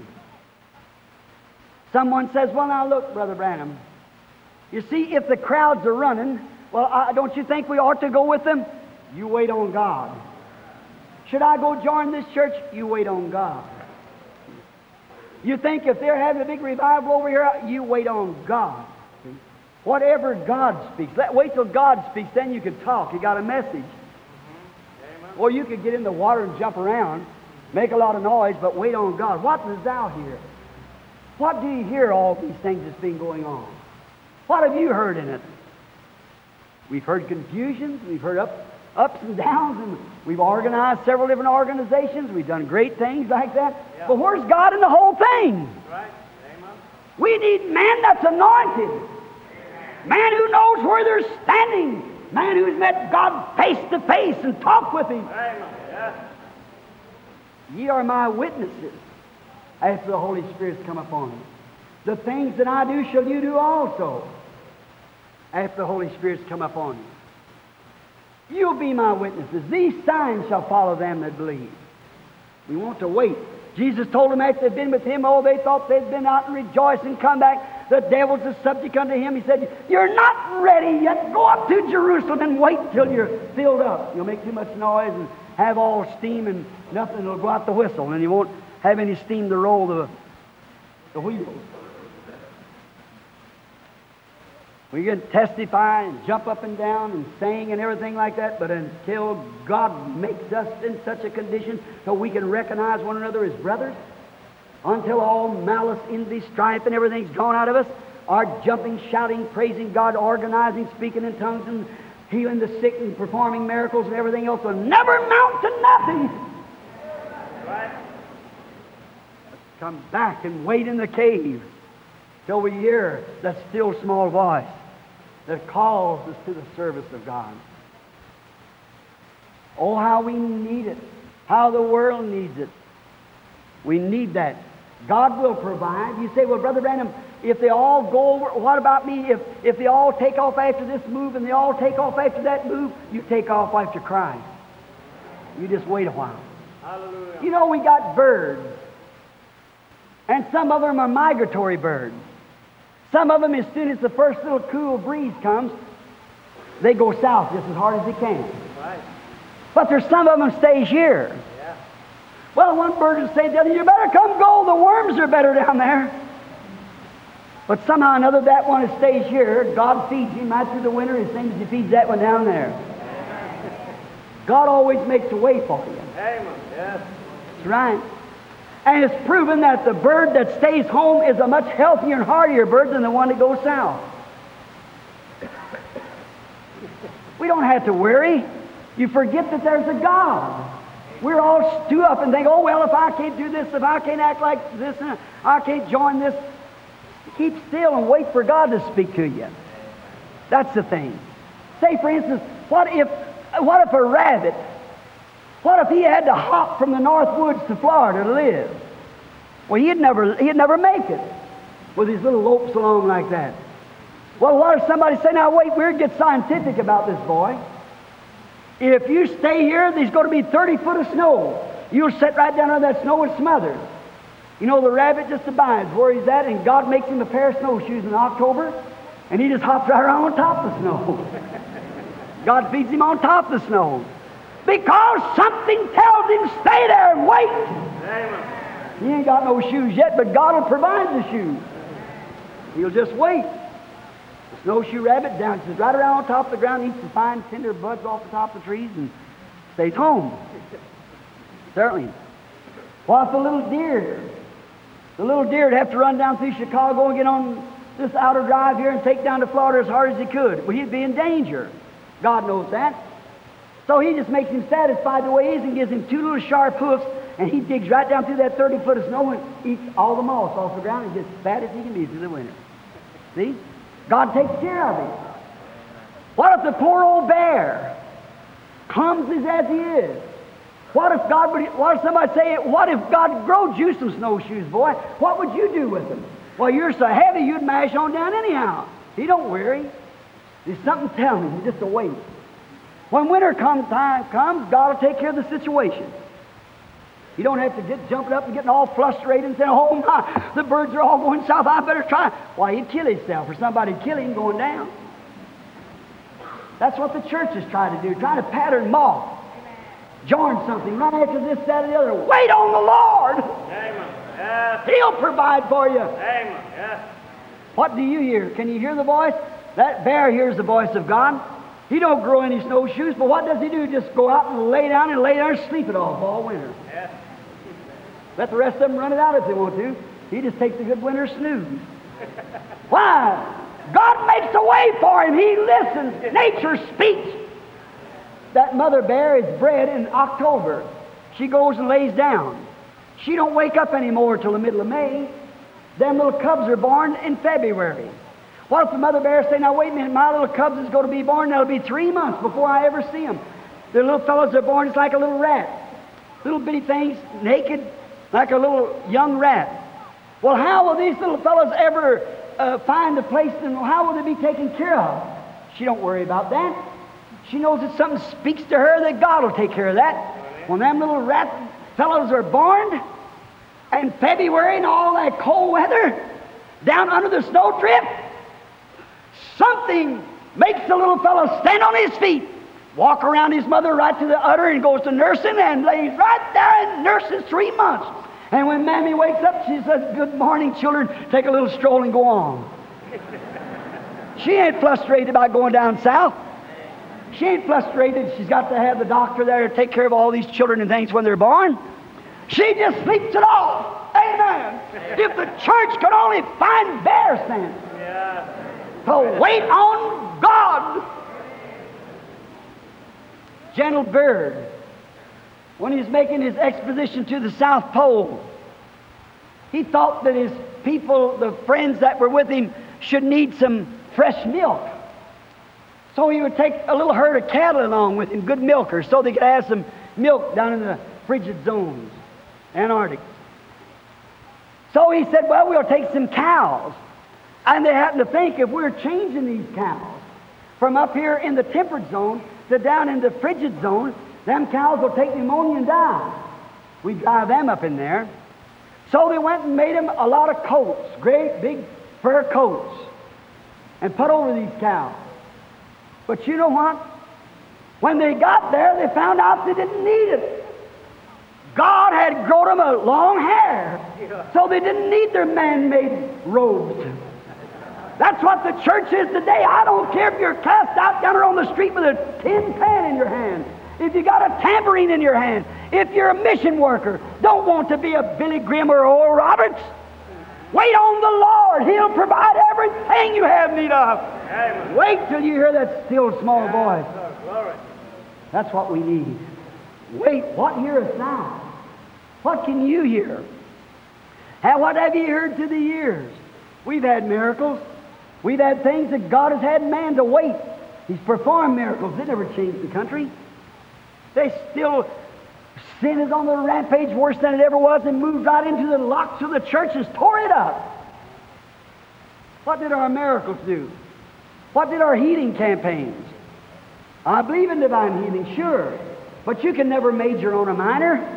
Someone says, well, now look, Brother Branham, you see, if the crowds are running, well, I, don't you think we ought to go with them? You wait on God. Should I go join this church? You wait on God. You think if they're having a big revival over here, you wait on God. See? Whatever God speaks, let, wait till God speaks, then you can talk. You got a message. Mm-hmm. Or you could get in the water and jump around, make a lot of noise, but wait on God. What does thou hear? What do you hear all these things that's been going on? What have you heard in it? We've heard confusions, we've heard up, ups and downs, and we've organized several different organizations. We've done great things like that. Yeah. But where's God in the whole thing? Right. Amen. We need man that's anointed. Man who knows where they're standing. Man who's met God face to face and talked with Him. Amen. Yeah. Ye are my witnesses after the Holy Spirit's come upon you. The things that I do shall you do also after the Holy Spirit's come upon you. You'll be my witnesses. These signs shall follow them that believe. We want to wait. Jesus told them after they'd been with Him, oh, they thought they'd been out and rejoiced and come back. The devil's a subject unto Him. He said, you're not ready yet. Go up to Jerusalem and wait till you're filled up. You'll make too much noise and have all steam and nothing will go out the whistle, and you won't have any steam to roll the, the wheels. We can testify and jump up and down and sing and everything like that, but until God makes us in such a condition so we can recognize one another as brothers, until all malice, envy, strife, and everything's gone out of us, our jumping, shouting, praising God, organizing, speaking in tongues, and healing the sick and performing miracles and everything else will never amount to nothing. Right. Let's come back and wait in the cave till we hear that still small voice that calls us to the service of God. Oh, how we need it. How the world needs it. We need that. God will provide. You say, well, Brother Branham, if they all go over, what about me? If, if they all take off after this move and they all take off after that move, you take off after Christ. You just wait a while. Hallelujah. You know, we got birds. And some of them are migratory birds. Some of them, as soon as the first little cool breeze comes, they go south just as hard as they can. Right. But there's some of them stays here. Yeah. Well, one bird will say to the other, you better come go, the worms are better down there. But somehow or another, that one that stays here, God feeds him right through the winter the same as He feeds that one down there. God always makes a way for you. Amen. Yes. That's right. And it's proven that the bird that stays home is a much healthier and hardier bird than the one that goes south. We don't have to worry. You forget that there's a God. We're all stew up and think, oh, well, if I can't do this, if I can't act like this, and I can't join this. Keep still and wait for God to speak to you. That's the thing. Say, for instance, what if, what if a rabbit, what if he had to hop from the North Woods to Florida to live? Well, he'd never, he'd never make it with his little lopes along like that. Well, what if somebody say, now wait, we'll get scientific about this, boy. If you stay here, there's going to be thirty foot of snow. You'll sit right down under that snow and smother. You know, the rabbit just abides where he's at, and God makes him a pair of snowshoes in October, And he just hops right around on top of the snow. God feeds him on top of the snow. Because something tells him, stay there and wait. Amen. He ain't got no shoes yet, but God will provide the shoes. He'll just wait. The snowshoe rabbit down, sits right around on top of the ground, eats the fine tender buds off the top of the trees, and stays home. Certainly. Well, if the little deer, the little deer would have to run down through Chicago and get on this outer drive here and take down to Florida as hard as he could. Well, he'd be in danger. God knows that. So he just makes him satisfied the way he is and gives him two little sharp hoofs, and he digs right down through that thirty foot of snow and eats all the moss off the ground and gets as fat as he can be through the winter. See? God takes care of him. What if the poor old bear, clumsy as he is, what if God would, what if somebody say, what if God growed you some snowshoes, boy? What would you do with them? Well, you're so heavy you'd mash on down anyhow. He don't weary. There's something telling him, just to wait. When winter come, time comes, God will take care of the situation. You don't have to get jumping up and getting all frustrated and saying, oh my, the birds are all going south, I better try. Why, he'd kill himself, or somebody would kill him going down. That's what the church is trying to do, trying to pattern moth. Join something, right after this, that, and the other. Wait on the Lord. Amen. Yes. He'll provide for you. Amen. Yes. What do you hear? Can you hear the voice? That bear hears the voice of God. He don't grow any snowshoes, but what does he do? Just go out and lay down and lay down and sleep it off all winter. Yes. Let the rest of them run it out if they want to. He just takes a good winter snooze. Why? God makes a way for him. He listens. Nature speaks. That mother bear is bred in October. She goes and lays down. She don't wake up anymore till the middle of May. Them little cubs are born in February. What if the mother bear say, now wait a minute, my little cubs is going to be born, that'll be three months before I ever see them. The little fellows are born, it's like a little rat. Little bitty things, naked, like a little young rat. Well, how will these little fellows ever uh, find a place, and how will they be taken care of? She don't worry about that. She knows that something speaks to her that God will take care of that. When them little rat fellows are born, in February and all that cold weather, down under the snowdrift, something makes the little fellow stand on his feet, walk around his mother right to the udder and goes to nursing and lays right there and nurses three months. And when Mammy wakes up, she says, good morning, children, take a little stroll and go on. She ain't frustrated about going down south. She ain't frustrated. She's got to have the doctor there to take care of all these children and things when they're born. She just sleeps it off. Amen. If the church could only find bear sense to wait on God. Gentle bird, when he's making his expedition to the South Pole, he thought that his people, the friends that were with him, should need some fresh milk. So he would take a little herd of cattle along with him, good milkers, so they could have some milk down in the frigid zones, Antarctic. So he said, well, we'll take some cows. And they happened to think, if we're changing these cows from up here in the temperate zone to down in the frigid zone, them cows will take pneumonia and die. We drive them up in there. So they went and made them a lot of coats, great big fur coats, and put over these cows. But you know what? When they got there, they found out they didn't need it. God had grown them a long hair, so they didn't need their man-made robes. That's what the church is today. I don't care if you're cast out down there on the street with a tin pan in your hand, if you got a tambourine in your hand, if you're a mission worker, don't want to be a Billy Graham or Oral Roberts. Wait on the Lord. He'll provide everything you have need of. Amen. Wait till you hear that still small voice. That's what we need. Wait, what hearest thou? What can you hear? And what have you heard through the years? We've had miracles. We've had things that God has had man to wait. He's performed miracles. They never changed the country. They still, sin is on the rampage worse than it ever was, and moved right into the locks of the churches, tore it up. What did our miracles do? What did our healing campaigns? I believe in divine healing, sure, but you can never major on a minor.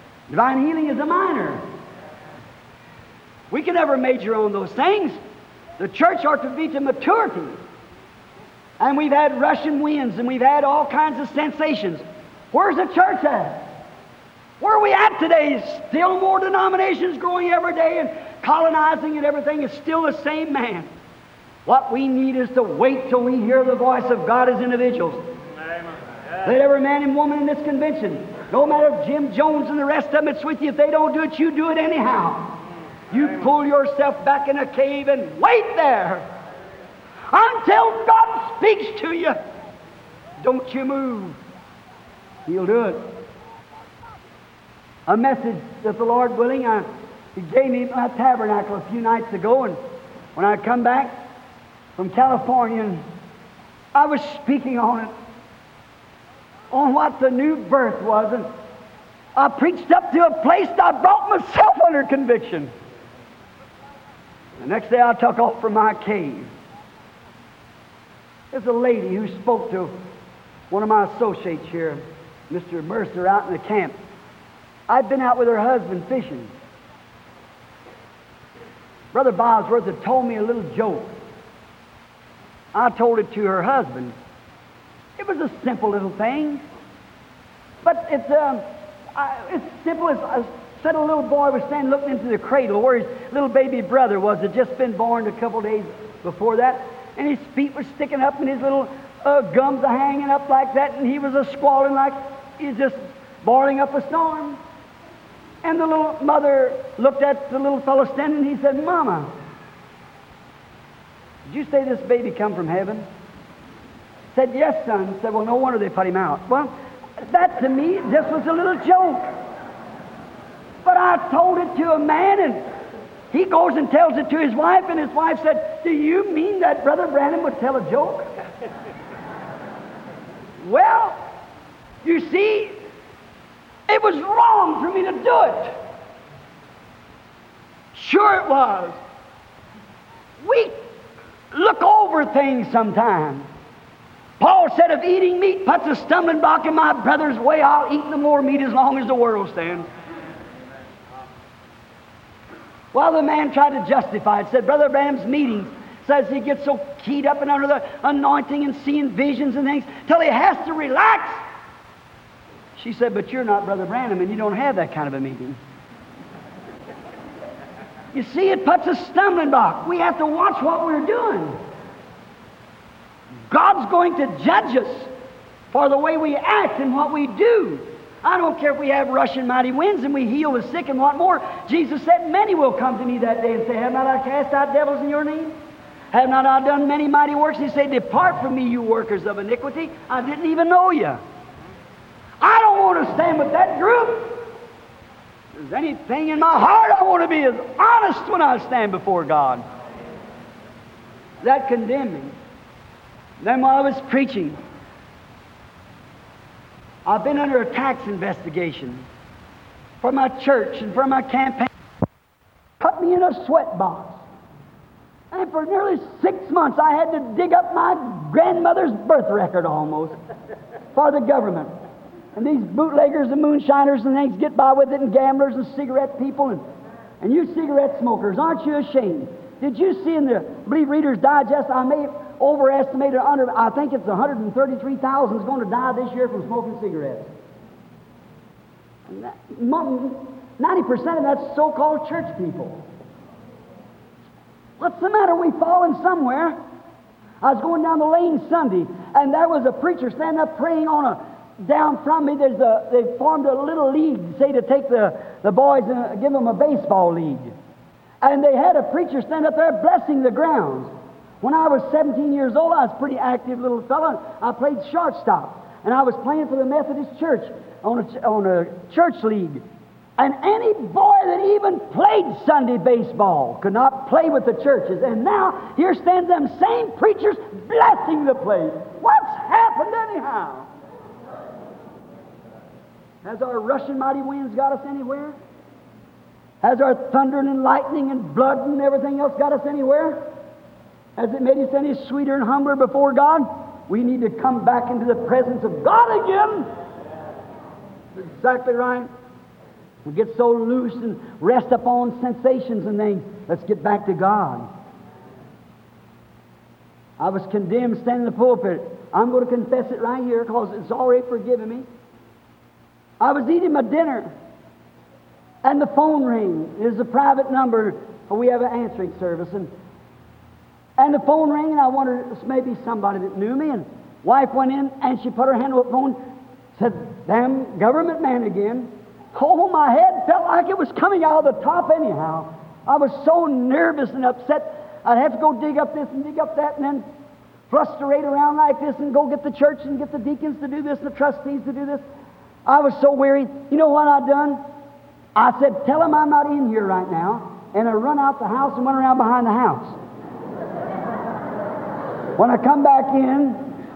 Divine healing is a minor. We can never major on those things. The church ought to be to maturity. And we've had Russian winds and we've had all kinds of sensations. Where's the church at? Where are we at today? Still more denominations growing every day and colonizing and everything is still the same man. What we need is to wait till we hear the voice of God as individuals. Let every man and woman in this convention, no matter if Jim Jones and the rest of them it's with you, if they don't do it, you do it anyhow. You pull yourself back in a cave and wait there until God speaks to you. Don't you move. He'll do it. A message that the Lord willing, I, He gave me my tabernacle a few nights ago, and when I come back from California, and I was speaking on it, on what the new birth was, and I preached up to a place that I brought myself under conviction. The next day I took off from my cave. There's a lady who spoke to one of my associates here, Mister Mercer, out in the camp. I'd been out with her husband fishing. Brother Bosworth had told me a little joke. I told it to her husband. It was a simple little thing. But it's, um, I, it's simple as I said a little boy was standing looking into the cradle where his little baby brother was, had just been born a couple days before that. And his feet were sticking up and his little uh, gums are hanging up like that. And he was a squalling like he's just boiling up a storm. And the little mother looked at the little fellow standing and he said, "Mama, did you say this baby come from heaven?" Said, "Yes, son." Said, "Well, no wonder they put him out." Well, that to me just was a little joke. But I told it to a man, and he goes and tells it to his wife, and his wife said, "Do you mean that Brother Branham would tell a joke?" Well, you see, it was wrong for me to do it. Sure it was. We look over things sometimes. Paul said, "If eating meat puts a stumbling block in my brother's way, I'll eat no more meat as long as the world stands." Well, the man tried to justify it. Said, "Brother Branham's meetings says he gets so keyed up and under the anointing and seeing visions and things till he has to relax." She said, "But you're not Brother Branham and you don't have that kind of a meeting." You see, it puts a stumbling block. We have to watch what we're doing. God's going to judge us for the way we act and what we do. I don't care if we have rushing mighty winds and we heal the sick and what more. Jesus said, "Many will come to me that day and say, 'Have not I cast out devils in your name? Have not I done many mighty works?' He said, 'Depart from me, you workers of iniquity. I didn't even know you.'" I don't want to stand with that group. If there's anything in my heart, I want to be as honest when I stand before God. That condemned me. Then while I was preaching, I've been under a tax investigation for my church and for my campaign. Put me in a sweat box. And for nearly six months, I had to dig up my grandmother's birth record almost for the government. And these bootleggers and moonshiners and things get by with it, and gamblers and cigarette people. And, and you cigarette smokers, aren't you ashamed? Did you see in the Believe Reader's Digest, I may overestimate it under, I think it's one hundred thirty-three thousand is going to die this year from smoking cigarettes. And that, ninety percent of that's so-called church people. What's the matter? We've fallen somewhere. I was going down the lane Sunday, and there was a preacher standing up praying on a, down from me, there's a, they formed a little league, say, to take the, the boys and give them a baseball league. And they had a preacher stand up there blessing the grounds. When I was seventeen years old, I was a pretty active little fellow. I played shortstop, and I was playing for the Methodist Church on a, on a church league. And any boy that even played Sunday baseball could not play with the churches. And now, here stands them same preachers blessing the place. What's happened anyhow? Has our rushing mighty winds got us anywhere? Has our thundering and lightning and blood and everything else got us anywhere? Has it made us any sweeter and humbler before God? We need to come back into the presence of God again. That's exactly right. We get so loose and rest upon sensations and things. Let's get back to God. I was condemned standing in the pulpit. I'm going to confess it right here because it's already forgiven me. I was eating my dinner, and the phone rang. It was a private number. We have an answering service, and and the phone rang, and I wondered if maybe somebody that knew me. And wife went in, and she put her hand on the phone, said, "Damn government man again." Oh, my head felt like it was coming out of the top anyhow. I was so nervous and upset. I'd have to go dig up this and dig up that, and then frustrate around like this, and go get the church and get the deacons to do this and the trustees to do this. I was so weary. You know what I'd done? I said, "Tell them I'm not in here right now." And I run out the house and went around behind the house. When I come back in,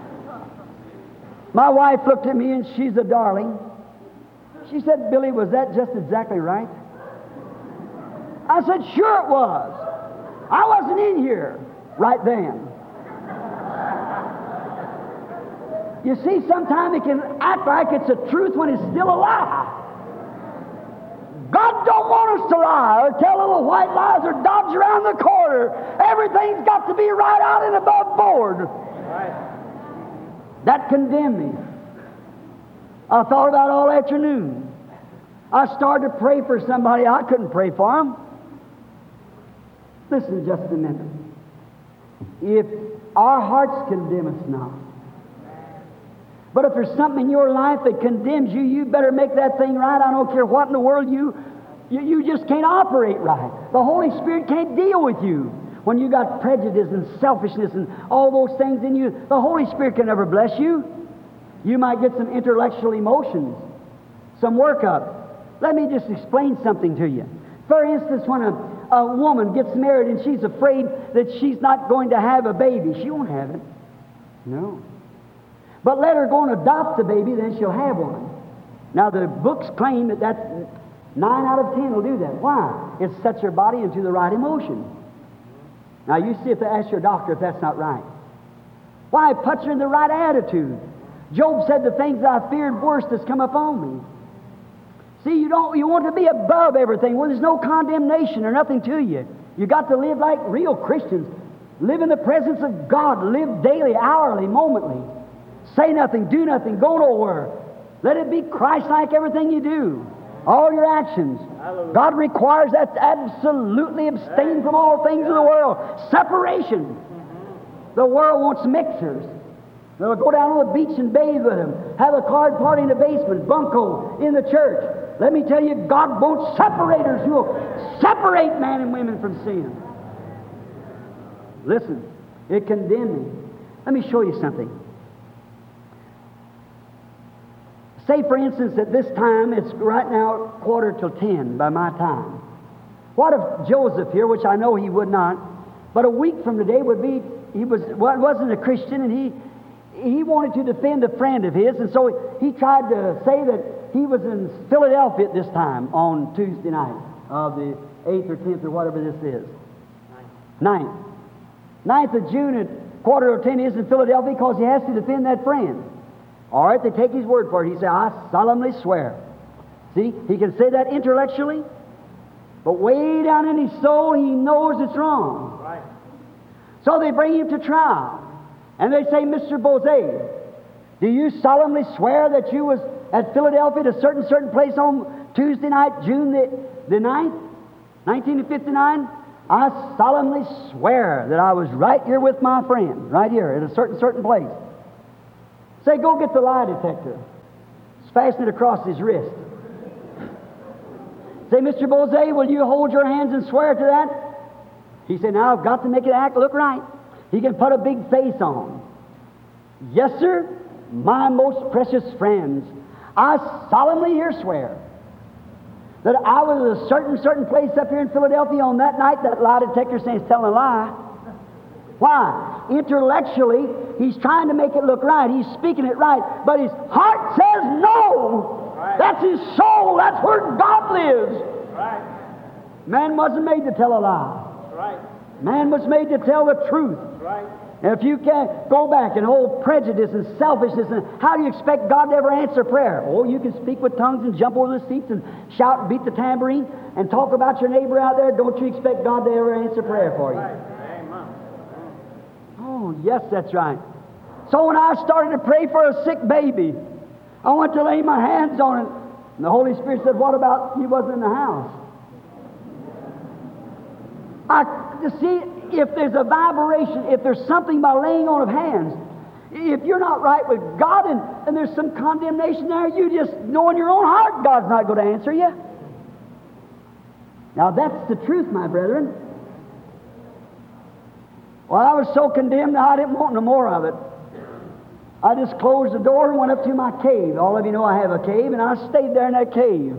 my wife looked at me, and she's a darling. She said, "Billy, was that just exactly right?" I said, "Sure it was. I wasn't in here right then." You see, sometimes it can act like it's a truth when it's still a lie. God don't want us to lie or tell little white lies or dodge around the corner. Everything's got to be right out and above board. Right. That condemned me. I thought about it all afternoon. I started to pray for somebody. I couldn't pray for them. Listen just a minute. If our hearts condemn us not, but if there's something in your life that condemns you, you better make that thing right. I don't care what in the world you, you, you just can't operate right. The Holy Spirit can't deal with you. When you got prejudice and selfishness and all those things in you, the Holy Spirit can never bless you. You might get some intellectual emotions, some workup. Let me just explain something to you. For instance, when a, a woman gets married and she's afraid that she's not going to have a baby, she won't have it. No. But let her go and adopt the baby, then she'll have one. Now, the books claim that that's nine out of ten will do that. Why? It sets her body into the right emotion. Now, you see if they ask your doctor if that's not right. Why? It puts her in the right attitude. Job said, "The things that I feared worst has come upon me." See, you don't. You want to be above everything where there's no condemnation or nothing to you. You got to live like real Christians. Live in the presence of God. Live daily, hourly, momently. Say nothing, do nothing, go nowhere. Let it be Christ-like everything you do. All your actions. Hallelujah. God requires that to absolutely abstain from all things of the world. Separation. Mm-hmm. The world wants mixers. They'll go down on the beach and bathe with them. Have a card party in the basement, bunco in the church. Let me tell you, God wants separators who will separate man and women from sin. Listen, it condemned me. Let me show you something. Say, for instance, at this time, it's right now quarter till ten by my time. What if Joseph here, which I know he would not, but a week from today would be, he was, well, wasn't a Christian, and he he wanted to defend a friend of his, and so he tried to say that he was in Philadelphia at this time on Tuesday night of the eighth or tenth or whatever this is. Ninth. Ninth of June at quarter till ten is in Philadelphia because he has to defend that friend. All right, they take his word for it. He said, "I solemnly swear." See, he can say that intellectually, but way down in his soul, he knows it's wrong. Right. So they bring him to trial, and they say, "Mister Bozay, do you solemnly swear that you was at Philadelphia at a certain certain place on Tuesday night, June the, the ninth, nineteen fifty-nine? I solemnly swear that I was right here with my friend, right here at a certain certain place." Say, "Go get the lie detector." It's fastened across his wrist. Say, "Mister Bozay, will you hold your hands and swear to that?" He said, "Now I've got to make it act look right." He can put a big face on. "Yes, sir, my most precious friends, I solemnly here swear that I was at a certain certain place up here in Philadelphia on that night." That lie detector saying he's telling a lie. Why? Intellectually, he's trying to make it look right. He's speaking it right. But his heart says no. Right. That's his soul. That's where God lives. Right. Man wasn't made to tell a lie. Right. Man was made to tell the truth. Right. And if you can't go back and hold prejudice and selfishness, and how do you expect God to ever answer prayer? Oh, you can speak with tongues and jump over the seats and shout and beat the tambourine and talk about your neighbor out there. Don't you expect God to ever answer prayer for you? Right. Oh, Yes, that's right. So when I started to pray for a sick baby, I went to lay my hands on it, and the Holy Spirit said, what about he wasn't in the house? I, you see, if there's a vibration, if there's something by laying on of hands, if you're not right with God and, and there's some condemnation there, you just know in your own heart God's not going to answer you. Now that's the truth, my brethren. Well, I was so condemned I didn't want no more of it. I just closed the door and went up to my cave. All of you know I have a cave, and I stayed there in that cave.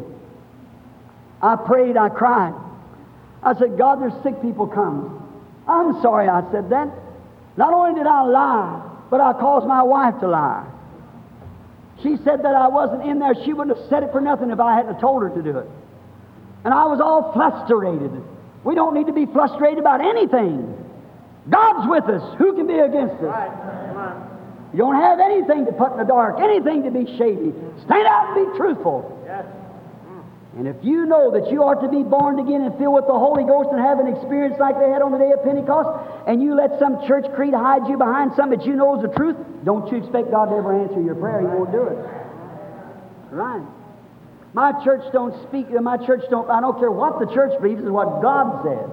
I prayed, I cried. I said, God, there's sick people coming. I'm sorry I said that. Not only did I lie, but I caused my wife to lie. She said that I wasn't in there. She wouldn't have said it for nothing if I hadn't told her to do it. And I was all frustrated. We don't need to be frustrated about anything. God's with us. Who can be against us? Right. You don't have anything to put in the dark, anything to be shady. Stand out and be truthful. Yes. And if you know that you are to be born again and filled with the Holy Ghost and have an experience like they had on the day of Pentecost, and you let some church creed hide you behind something that you know is the truth, don't you expect God to ever answer your prayer. He won't do it. Right. My church don't speak, my church don't, I don't care what the church believes, is what God said.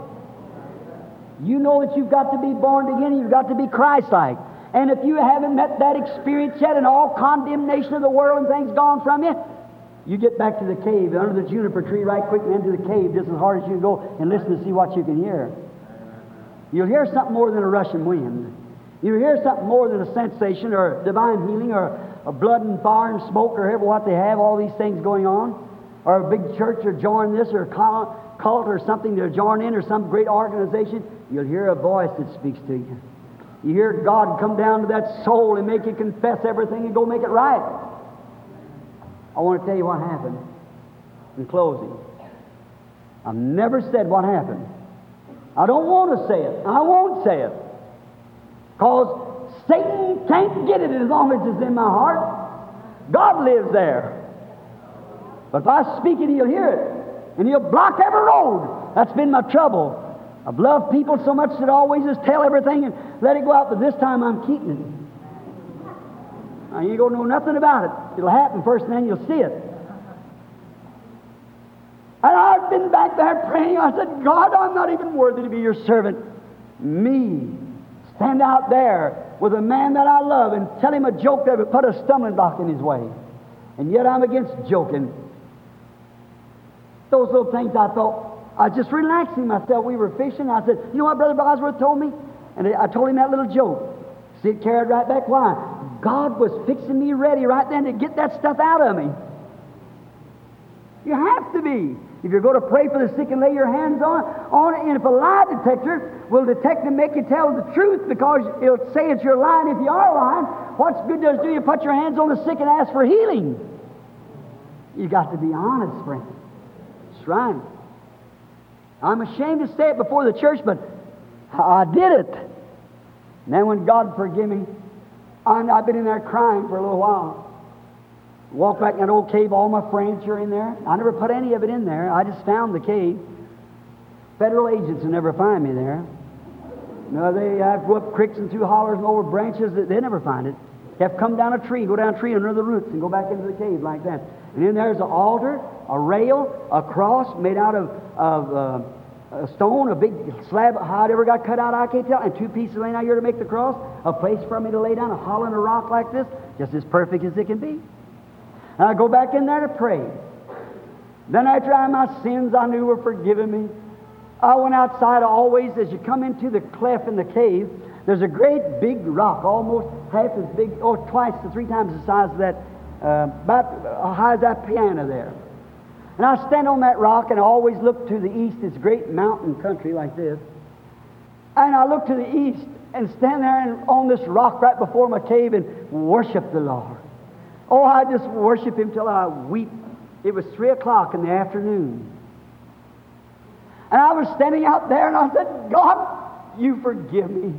You know that you've got to be born again and you've got to be Christ-like. And if you haven't met that experience yet and all condemnation of the world and things gone from you, you get back to the cave, under the juniper tree right quick and into the cave just as hard as you can go and listen to see what you can hear. You'll hear something more than a rushing wind. You'll hear something more than a sensation or divine healing or a blood and fire and smoke or whatever what they have, all these things going on. Or a big church or join this or a cult or something to join in or some great organization. You'll hear a voice that speaks to you. You hear God come down to that soul and make you confess everything and go make it right. I want to tell you what happened in closing. I've never said what happened. I don't want to say it. I won't say it. Because Satan can't get it as long as it's in my heart. God lives there. But if I speak it, he'll hear it. And he'll block every road. That's been my trouble. I've loved people so much that I always just tell everything and let it go out, but this time I'm keeping it. Now, you ain't going to know nothing about it. It'll happen first, and then you'll see it. And I've been back there praying. I said, God, I'm not even worthy to be your servant. Me, stand out there with a man that I love and tell him a joke that would put a stumbling block in his way. And yet I'm against joking. Those little things I thought, I was just relaxing myself. We were fishing. I said, you know what Brother Bosworth told me? And I told him that little joke. See, it carried right back. Why? God was fixing me ready right then to get that stuff out of me. You have to be. If you're going to pray for the sick and lay your hands on, on it, and if a lie detector will detect and make you tell the truth because it'll say it's your lying if you are lying, what's good does do you put your hands on the sick and ask for healing? You got to be honest, friend. That's right. I'm ashamed to say it before the church, but I did it. And then when God forgive me, I've been in there crying for a little while. Walked back in that old cave, all my furniture in there. I never put any of it in there. I just found the cave. Federal agents will never find me there. No, they have to go up creeks and through hollers and over branches. They never find it. You have to come down a tree, go down a tree under the roots and go back into the cave like that. And then there's an altar, a rail, a cross made out of, of uh, a stone, a big slab, how it ever got cut out, I can't tell, and two pieces laying out here to make the cross, a place for me to lay down, a hollow in a rock like this, just as perfect as it can be. And I go back in there to pray. Then after I my sins I knew were forgiven me, I went outside always. As you come into the cleft in the cave, there's a great big rock, almost half as big, or twice to three times the size of that, uh, about as high as that piano there. And I stand on that rock and I always look to the east. It's great mountain country like this. And I look to the east and stand there and on this rock right before my cave and worship the Lord. Oh, I just worship Him till I weep. It was three o'clock in the afternoon. And I was standing out there and I said, God, you forgive me.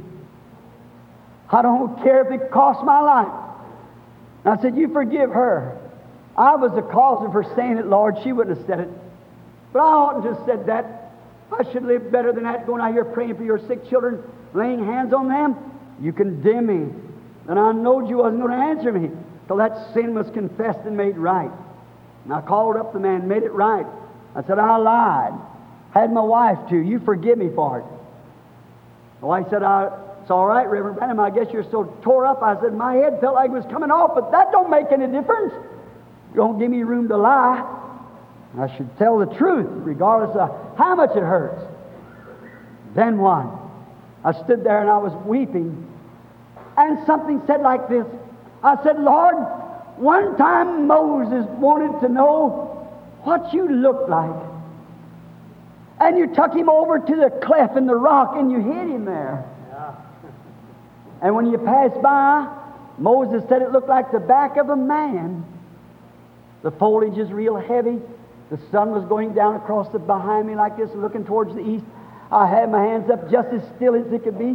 I don't care if it costs my life. And I said, you forgive her. I was the cause of her saying it, Lord. She wouldn't have said it. But I oughtn't to have said that. I should live better than that, going out here praying for your sick children, laying hands on them. You condemn me. And I knowed you wasn't going to answer me till that sin was confessed and made right. And I called up the man, made it right. I said, I lied. Had my wife too. You forgive me for it. The wife said, I, it's all right, Reverend Branham. I guess you're so tore up. I said, my head felt like it was coming off, but that don't make any difference. You don't give me room to lie. I should tell the truth, regardless of how much it hurts. Then what? I stood there and I was weeping. And something said like this. I said, Lord, one time Moses wanted to know what you looked like. And you took him over to the cleft in the rock and you hid him there. Yeah. And when you passed by, Moses said it looked like the back of a man. The foliage is real heavy. The sun was going down across the behind me like this, looking towards the east. I had my hands up just as still as it could be.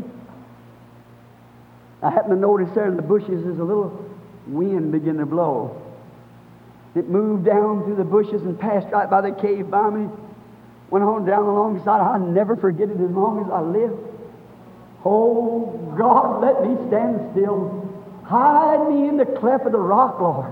I happened to notice there in the bushes there's a little wind begin to blow. It moved down through the bushes and passed right by the cave by me. Went on down alongside. I'll never forget it as long as I live. Oh, God, let me stand still. Hide me in the cleft of the rock, Lord.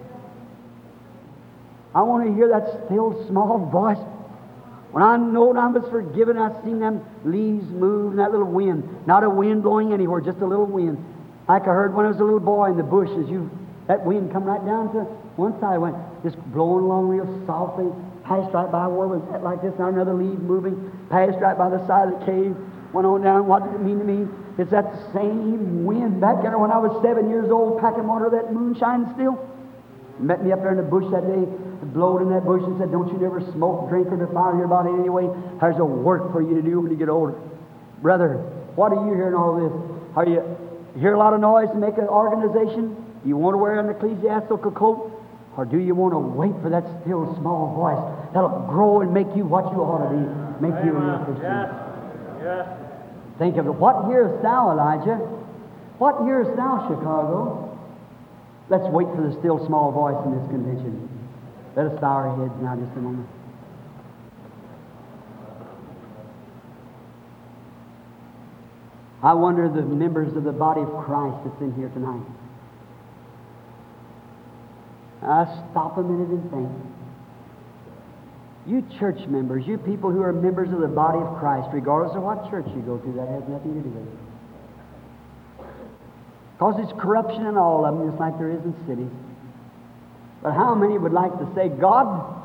I want to hear that still small voice. When I knowed I was forgiven, I seen them leaves move and that little wind. Not a wind blowing anywhere, just a little wind. Like I heard when I was a little boy in the bushes. You, that wind come right down to one side, went just blowing along real softly, passed right by where was that like this, now another leaf moving, passed right by the side of the cave, went on down. What did it mean to me? It's that same wind back there when I was seven years old, packing water, that moonshine still. Met me up there in the bush that day, blowed in that bush and said, don't you never smoke, drink, or defile your body anyway. There's a work for you to do when you get older. Brother, what are you hearing all this? Are you hear a lot of noise to make an organization? You want to wear an ecclesiastical coat? Or do you want to wait for that still small voice that'll grow and make you what you ought to be, make you a real Christian? Yes. Yes. Think of it. What hearest thou, Elijah? What hearest thou, Chicago? Let's wait for the still small voice in this convention. Let us bow our heads now just a moment. I wonder the members of the body of Christ that's in here tonight. I stop a minute and think. You church members, you people who are members of the body of Christ, regardless of what church you go to, that has nothing to do with it. Because there's corruption in all of them, just like there is in cities. But how many would like to say, God,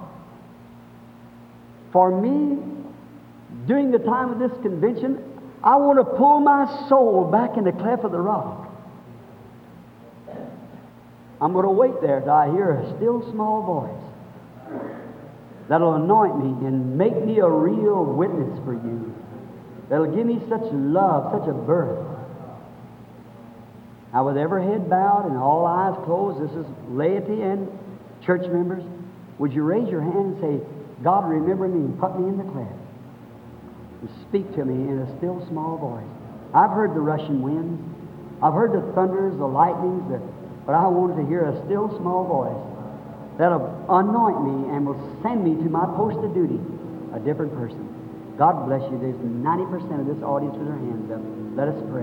for me, during the time of this convention, I want to pull my soul back in the cleft of the rock. I'm going to wait there till I hear a still small voice that'll anoint me and make me a real witness for you. That'll give me such love, such a birth. Now, with every head bowed and all eyes closed, this is laity and church members. Would you raise your hand and say, God, remember me and put me in the cleft. And speak to me in a still small voice. I've heard the rushing winds. I've heard the thunders, the lightnings, the, but I wanted to hear a still small voice that'll anoint me and will send me to my post of duty, a different person. God bless you. There's ninety percent of this audience with their hands up. Let us pray.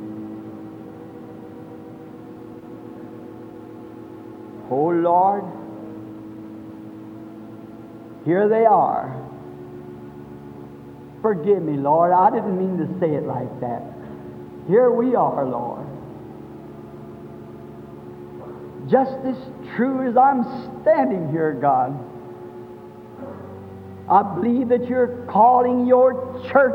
Oh, Lord, here they are. Forgive me, Lord. I didn't mean to say it like that. Here we are, Lord. Just as true as I'm standing here, God, I believe that you're calling your church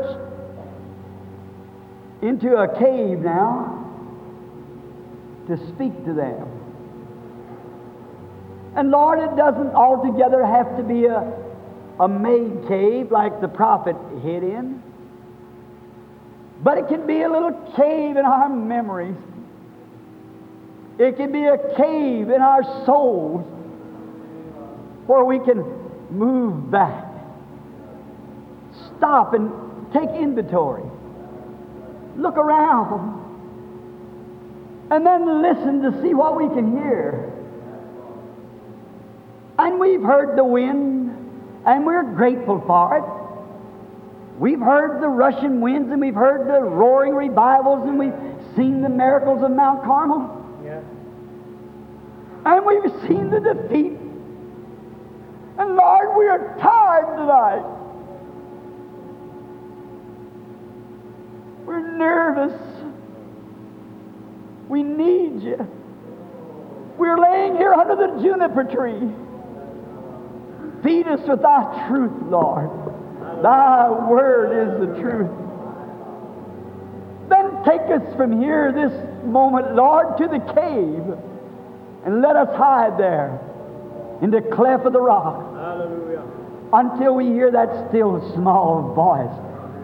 into a cave now to speak to them. And Lord, it doesn't altogether have to be a, a made cave like the prophet hid in. But it can be a little cave in our memories. It can be a cave in our souls where we can move back. Stop and take inventory. Look around. And then listen to see what we can hear. And we've heard the wind, and we're grateful for it. We've heard the rushing winds, and we've heard the roaring revivals, and we've seen the miracles of Mount Carmel. Yes. And we've seen the defeat. And Lord, we are tired tonight. We're nervous. We need you. We're laying here under the juniper tree. Feed us with thy truth, Lord. Thy word is the truth. Then take us from here this moment, Lord, to the cave, and let us hide there in the cleft of the rock. Hallelujah. Until we hear that still small voice.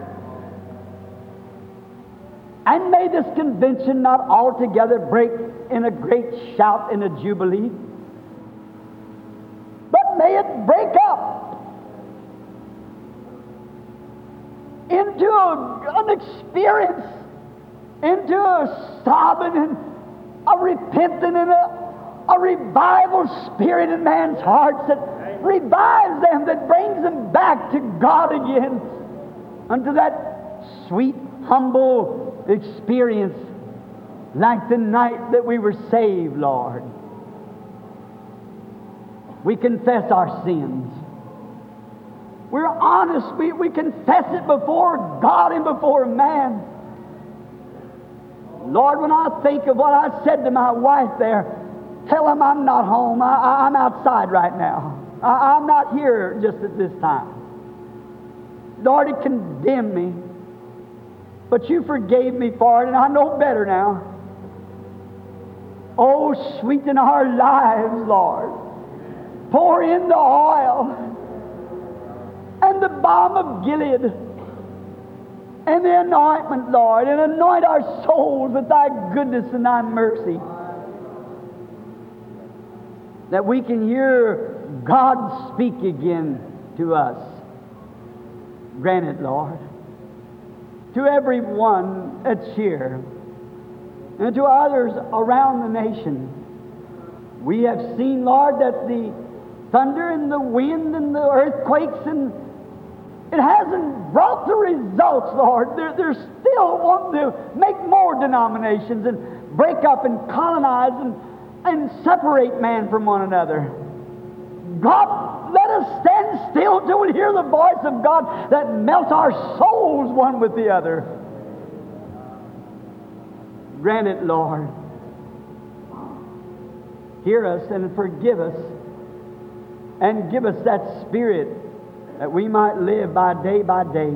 And may this convention not altogether break in a great shout and a jubilee, but may it break up into a, an experience, into a sobbing and a repenting and a, a revival spirit in man's hearts that revives them, that brings them back to God again, unto that sweet, humble experience like the night that we were saved, Lord. We confess our sins. We're honest. We, we confess it before God and before man. Lord, when I think of what I said to my wife there, tell him I'm not home. I, I, I'm outside right now. I, I'm not here just at this time. Lord, it condemned me. But you forgave me for it, and I know better now. Oh, sweeten our lives, Lord. Pour in the oil and the balm of Gilead and the anointment, Lord, and anoint our souls with thy goodness and thy mercy, that we can hear God speak again to us. Grant it, Lord. To every one that's here, and to others around the nation. We have seen, Lord, that the thunder and the wind and the earthquakes, and it hasn't brought the results, Lord. They're, they're still wanting to make more denominations and break up and colonize and, and separate man from one another. God, let us stand still till we hear the voice of God that melts our souls one with the other. Grant it, Lord. Hear us and forgive us, and give us that spirit that we might live by day by day.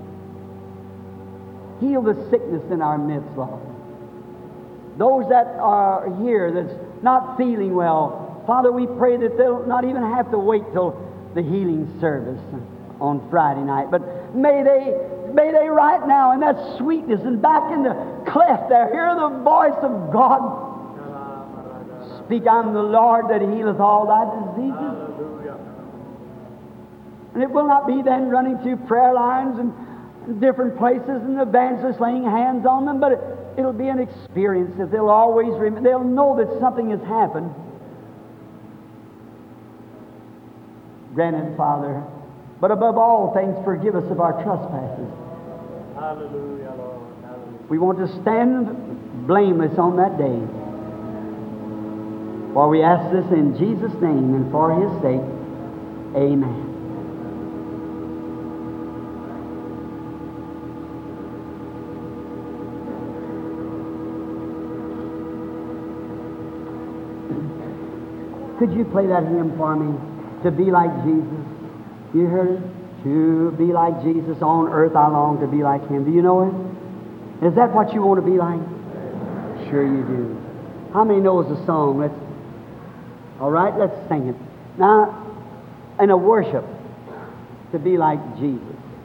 Heal the sickness in our midst, Lord. Those that are here that's not feeling well, Father, we pray that they'll not even have to wait till the healing service on Friday night, but may they, may they right now in that sweetness and back in the cleft there hear the voice of God. Speak, I'm the Lord that healeth all thy diseases. Hallelujah. And it will not be then running through prayer lines and different places and evangelists laying hands on them, but it, it'll be an experience that they'll always remember. They'll know that something has happened. Granted, Father, but above all things, forgive us of our trespasses. Hallelujah, Lord. Hallelujah. We want to stand blameless on that day. For we ask this in Jesus' name and for His sake. Amen. Could you play that hymn for me? To be like Jesus. You heard it? To be like Jesus. On earth I long to be like Him. Do you know it? Is that what you want to be like? Sure you do. How many knows the song? Let's, all right, let's sing it. Now, in a worship, to be like Jesus.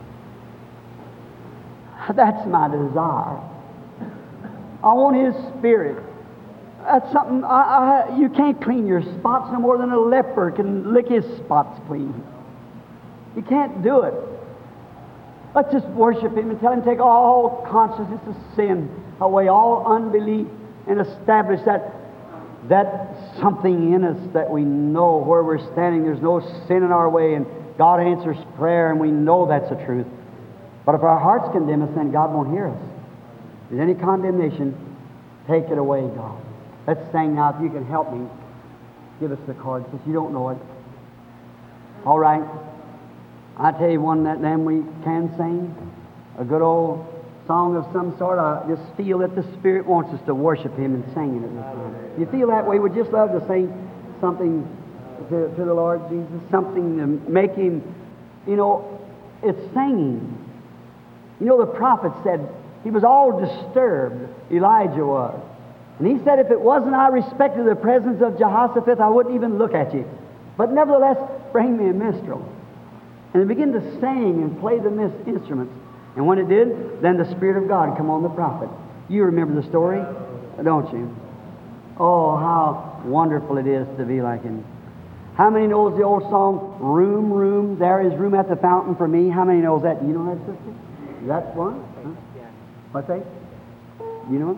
That's my desire. I want His Spirit. That's something, I, I, you can't clean your spots no more than a leper can lick his spots clean. You can't do it. Let's just worship Him and tell Him to take all consciousness of sin away, all unbelief, and establish that, that something in us that we know where we're standing. There's no sin in our way, and God answers prayer, and we know that's the truth. But if our hearts condemn us, then God won't hear us. If there's any condemnation, take it away, God. Let's sing now. If you can help me, give us the chords, if you don't know it. All right. I tell you one that then we can sing. A good old song of some sort. I just feel that the Spirit wants us to worship Him and sing it at this time. If you feel that way, we'd just love to sing something to, to the Lord Jesus, something to make Him, you know, it's singing. You know, the prophet said he was all disturbed, Elijah was. And he said, if it wasn't I respected the presence of Jehoshaphat, I wouldn't even look at you. But nevertheless, bring me a minstrel. And they began to sing and play the mis- instruments. And when it did, then the Spirit of God come on the prophet. You remember the story, don't you? Oh, how wonderful it is to be like Him. How many knows the old song, Room, Room, there is room at the fountain for me? How many knows that? You know that, sister? That's one? Huh? What's that? You know it?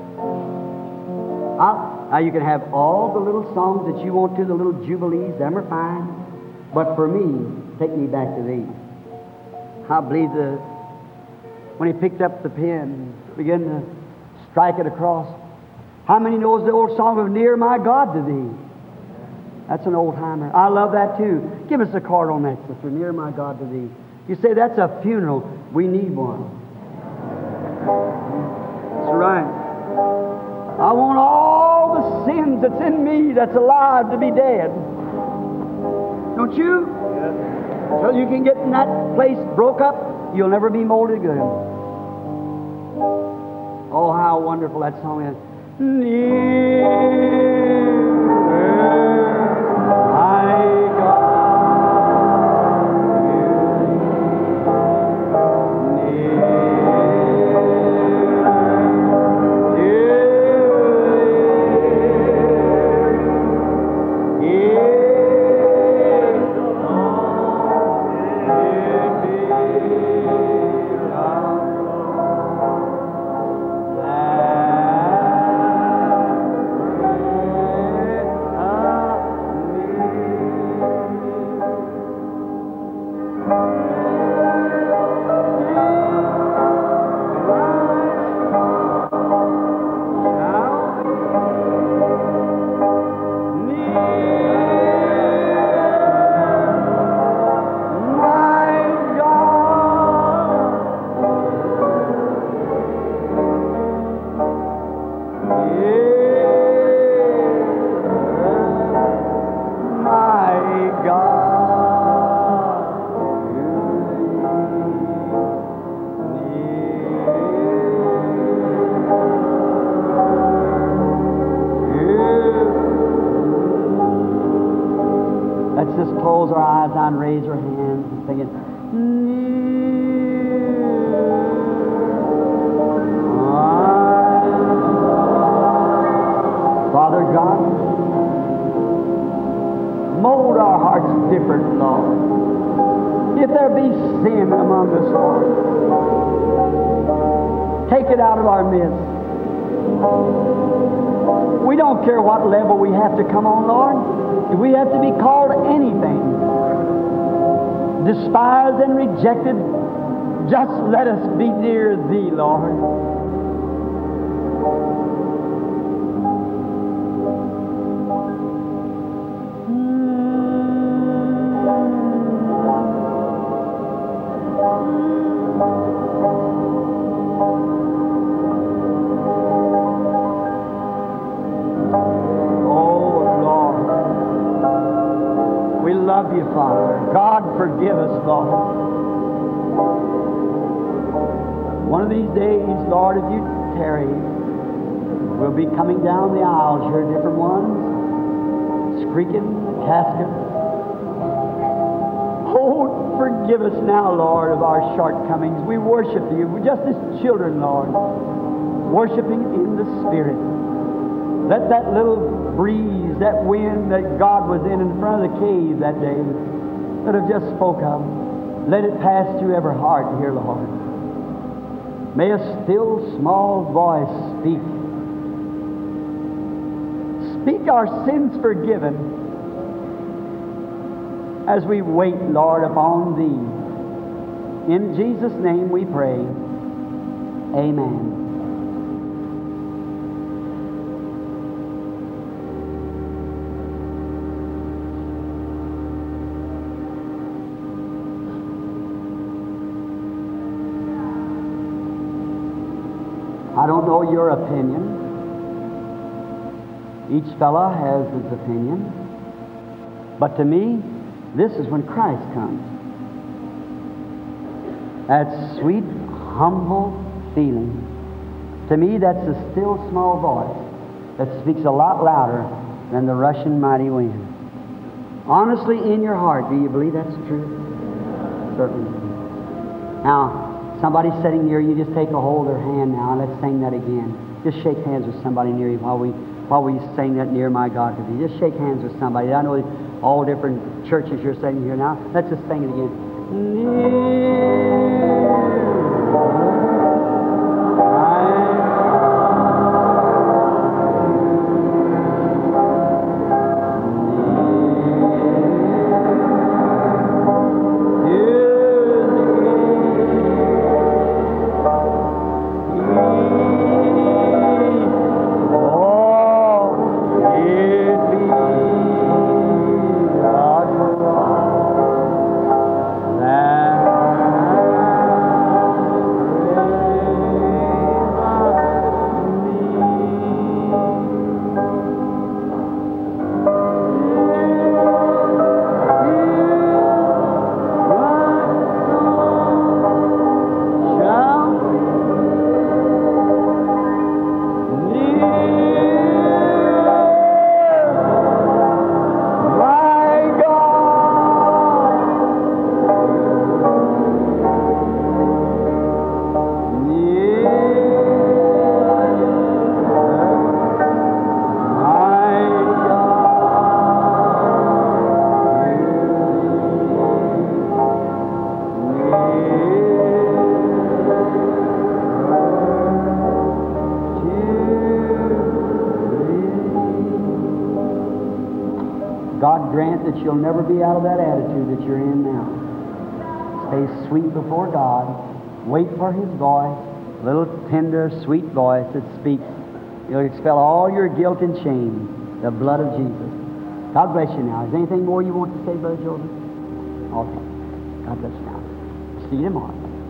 Ah, now you can have all the little songs that you want to, the little jubilees, them are fine. But for me, take me back to these. I believe the, when he picked up the pen, began to strike it across. How many knows the old song of Near My God to Thee? That's an old timer. I love that too. Give us a chord on that, sister. Near My God to Thee. You say that's a funeral. We need one. That's right. I want all the sins that's in me that's alive to be dead. Don't you? Until you can get in that place broke up, you'll never be molded good. Oh, how wonderful that song is. Near my God. And raise our hands and sing it. Father God, mold our hearts different, Lord. If there be sin among us, Lord, take it out of our midst. We don't care what level we have to come on, Lord. If we have to be called anything, despised and rejected, just let us be near Thee, Lord. Love you, Father. God, forgive us, Lord. One of these days, Lord, if you tarry, we'll be coming down the aisles here, different ones, squeaking, casket. Oh, forgive us now, Lord, of our shortcomings. We worship you. We're just as children, Lord, worshiping in the Spirit. Let that little breeze, that wind that God was in in front of the cave that day, that I've just spoke of, let it pass through every heart here, Lord. May a still small voice speak. Speak our sins forgiven as we wait, Lord, upon Thee. In Jesus' name we pray. Amen. I don't know your opinion. Each fellow has his opinion. But to me, this is when Christ comes. That sweet, humble feeling. To me, that's a still small voice that speaks a lot louder than the rushing mighty wind. Honestly, in your heart, do you believe that's true? Certainly. Now, somebody sitting near you, just take a hold of their hand now and let's sing that again. Just shake hands with somebody near you while we while we sing that Near My God to Thee. Just shake hands with somebody. I know all different churches you're sitting here now. Let's just sing it again. Near that you'll never be out of that attitude that you're in now. Stay sweet before God. Wait for His voice, little tender, sweet voice that speaks. It'll expel all your guilt and shame, the blood of Jesus. God bless you now. Is there anything more you want to say, Brother Joseph? Okay. God bless you now. See you tomorrow.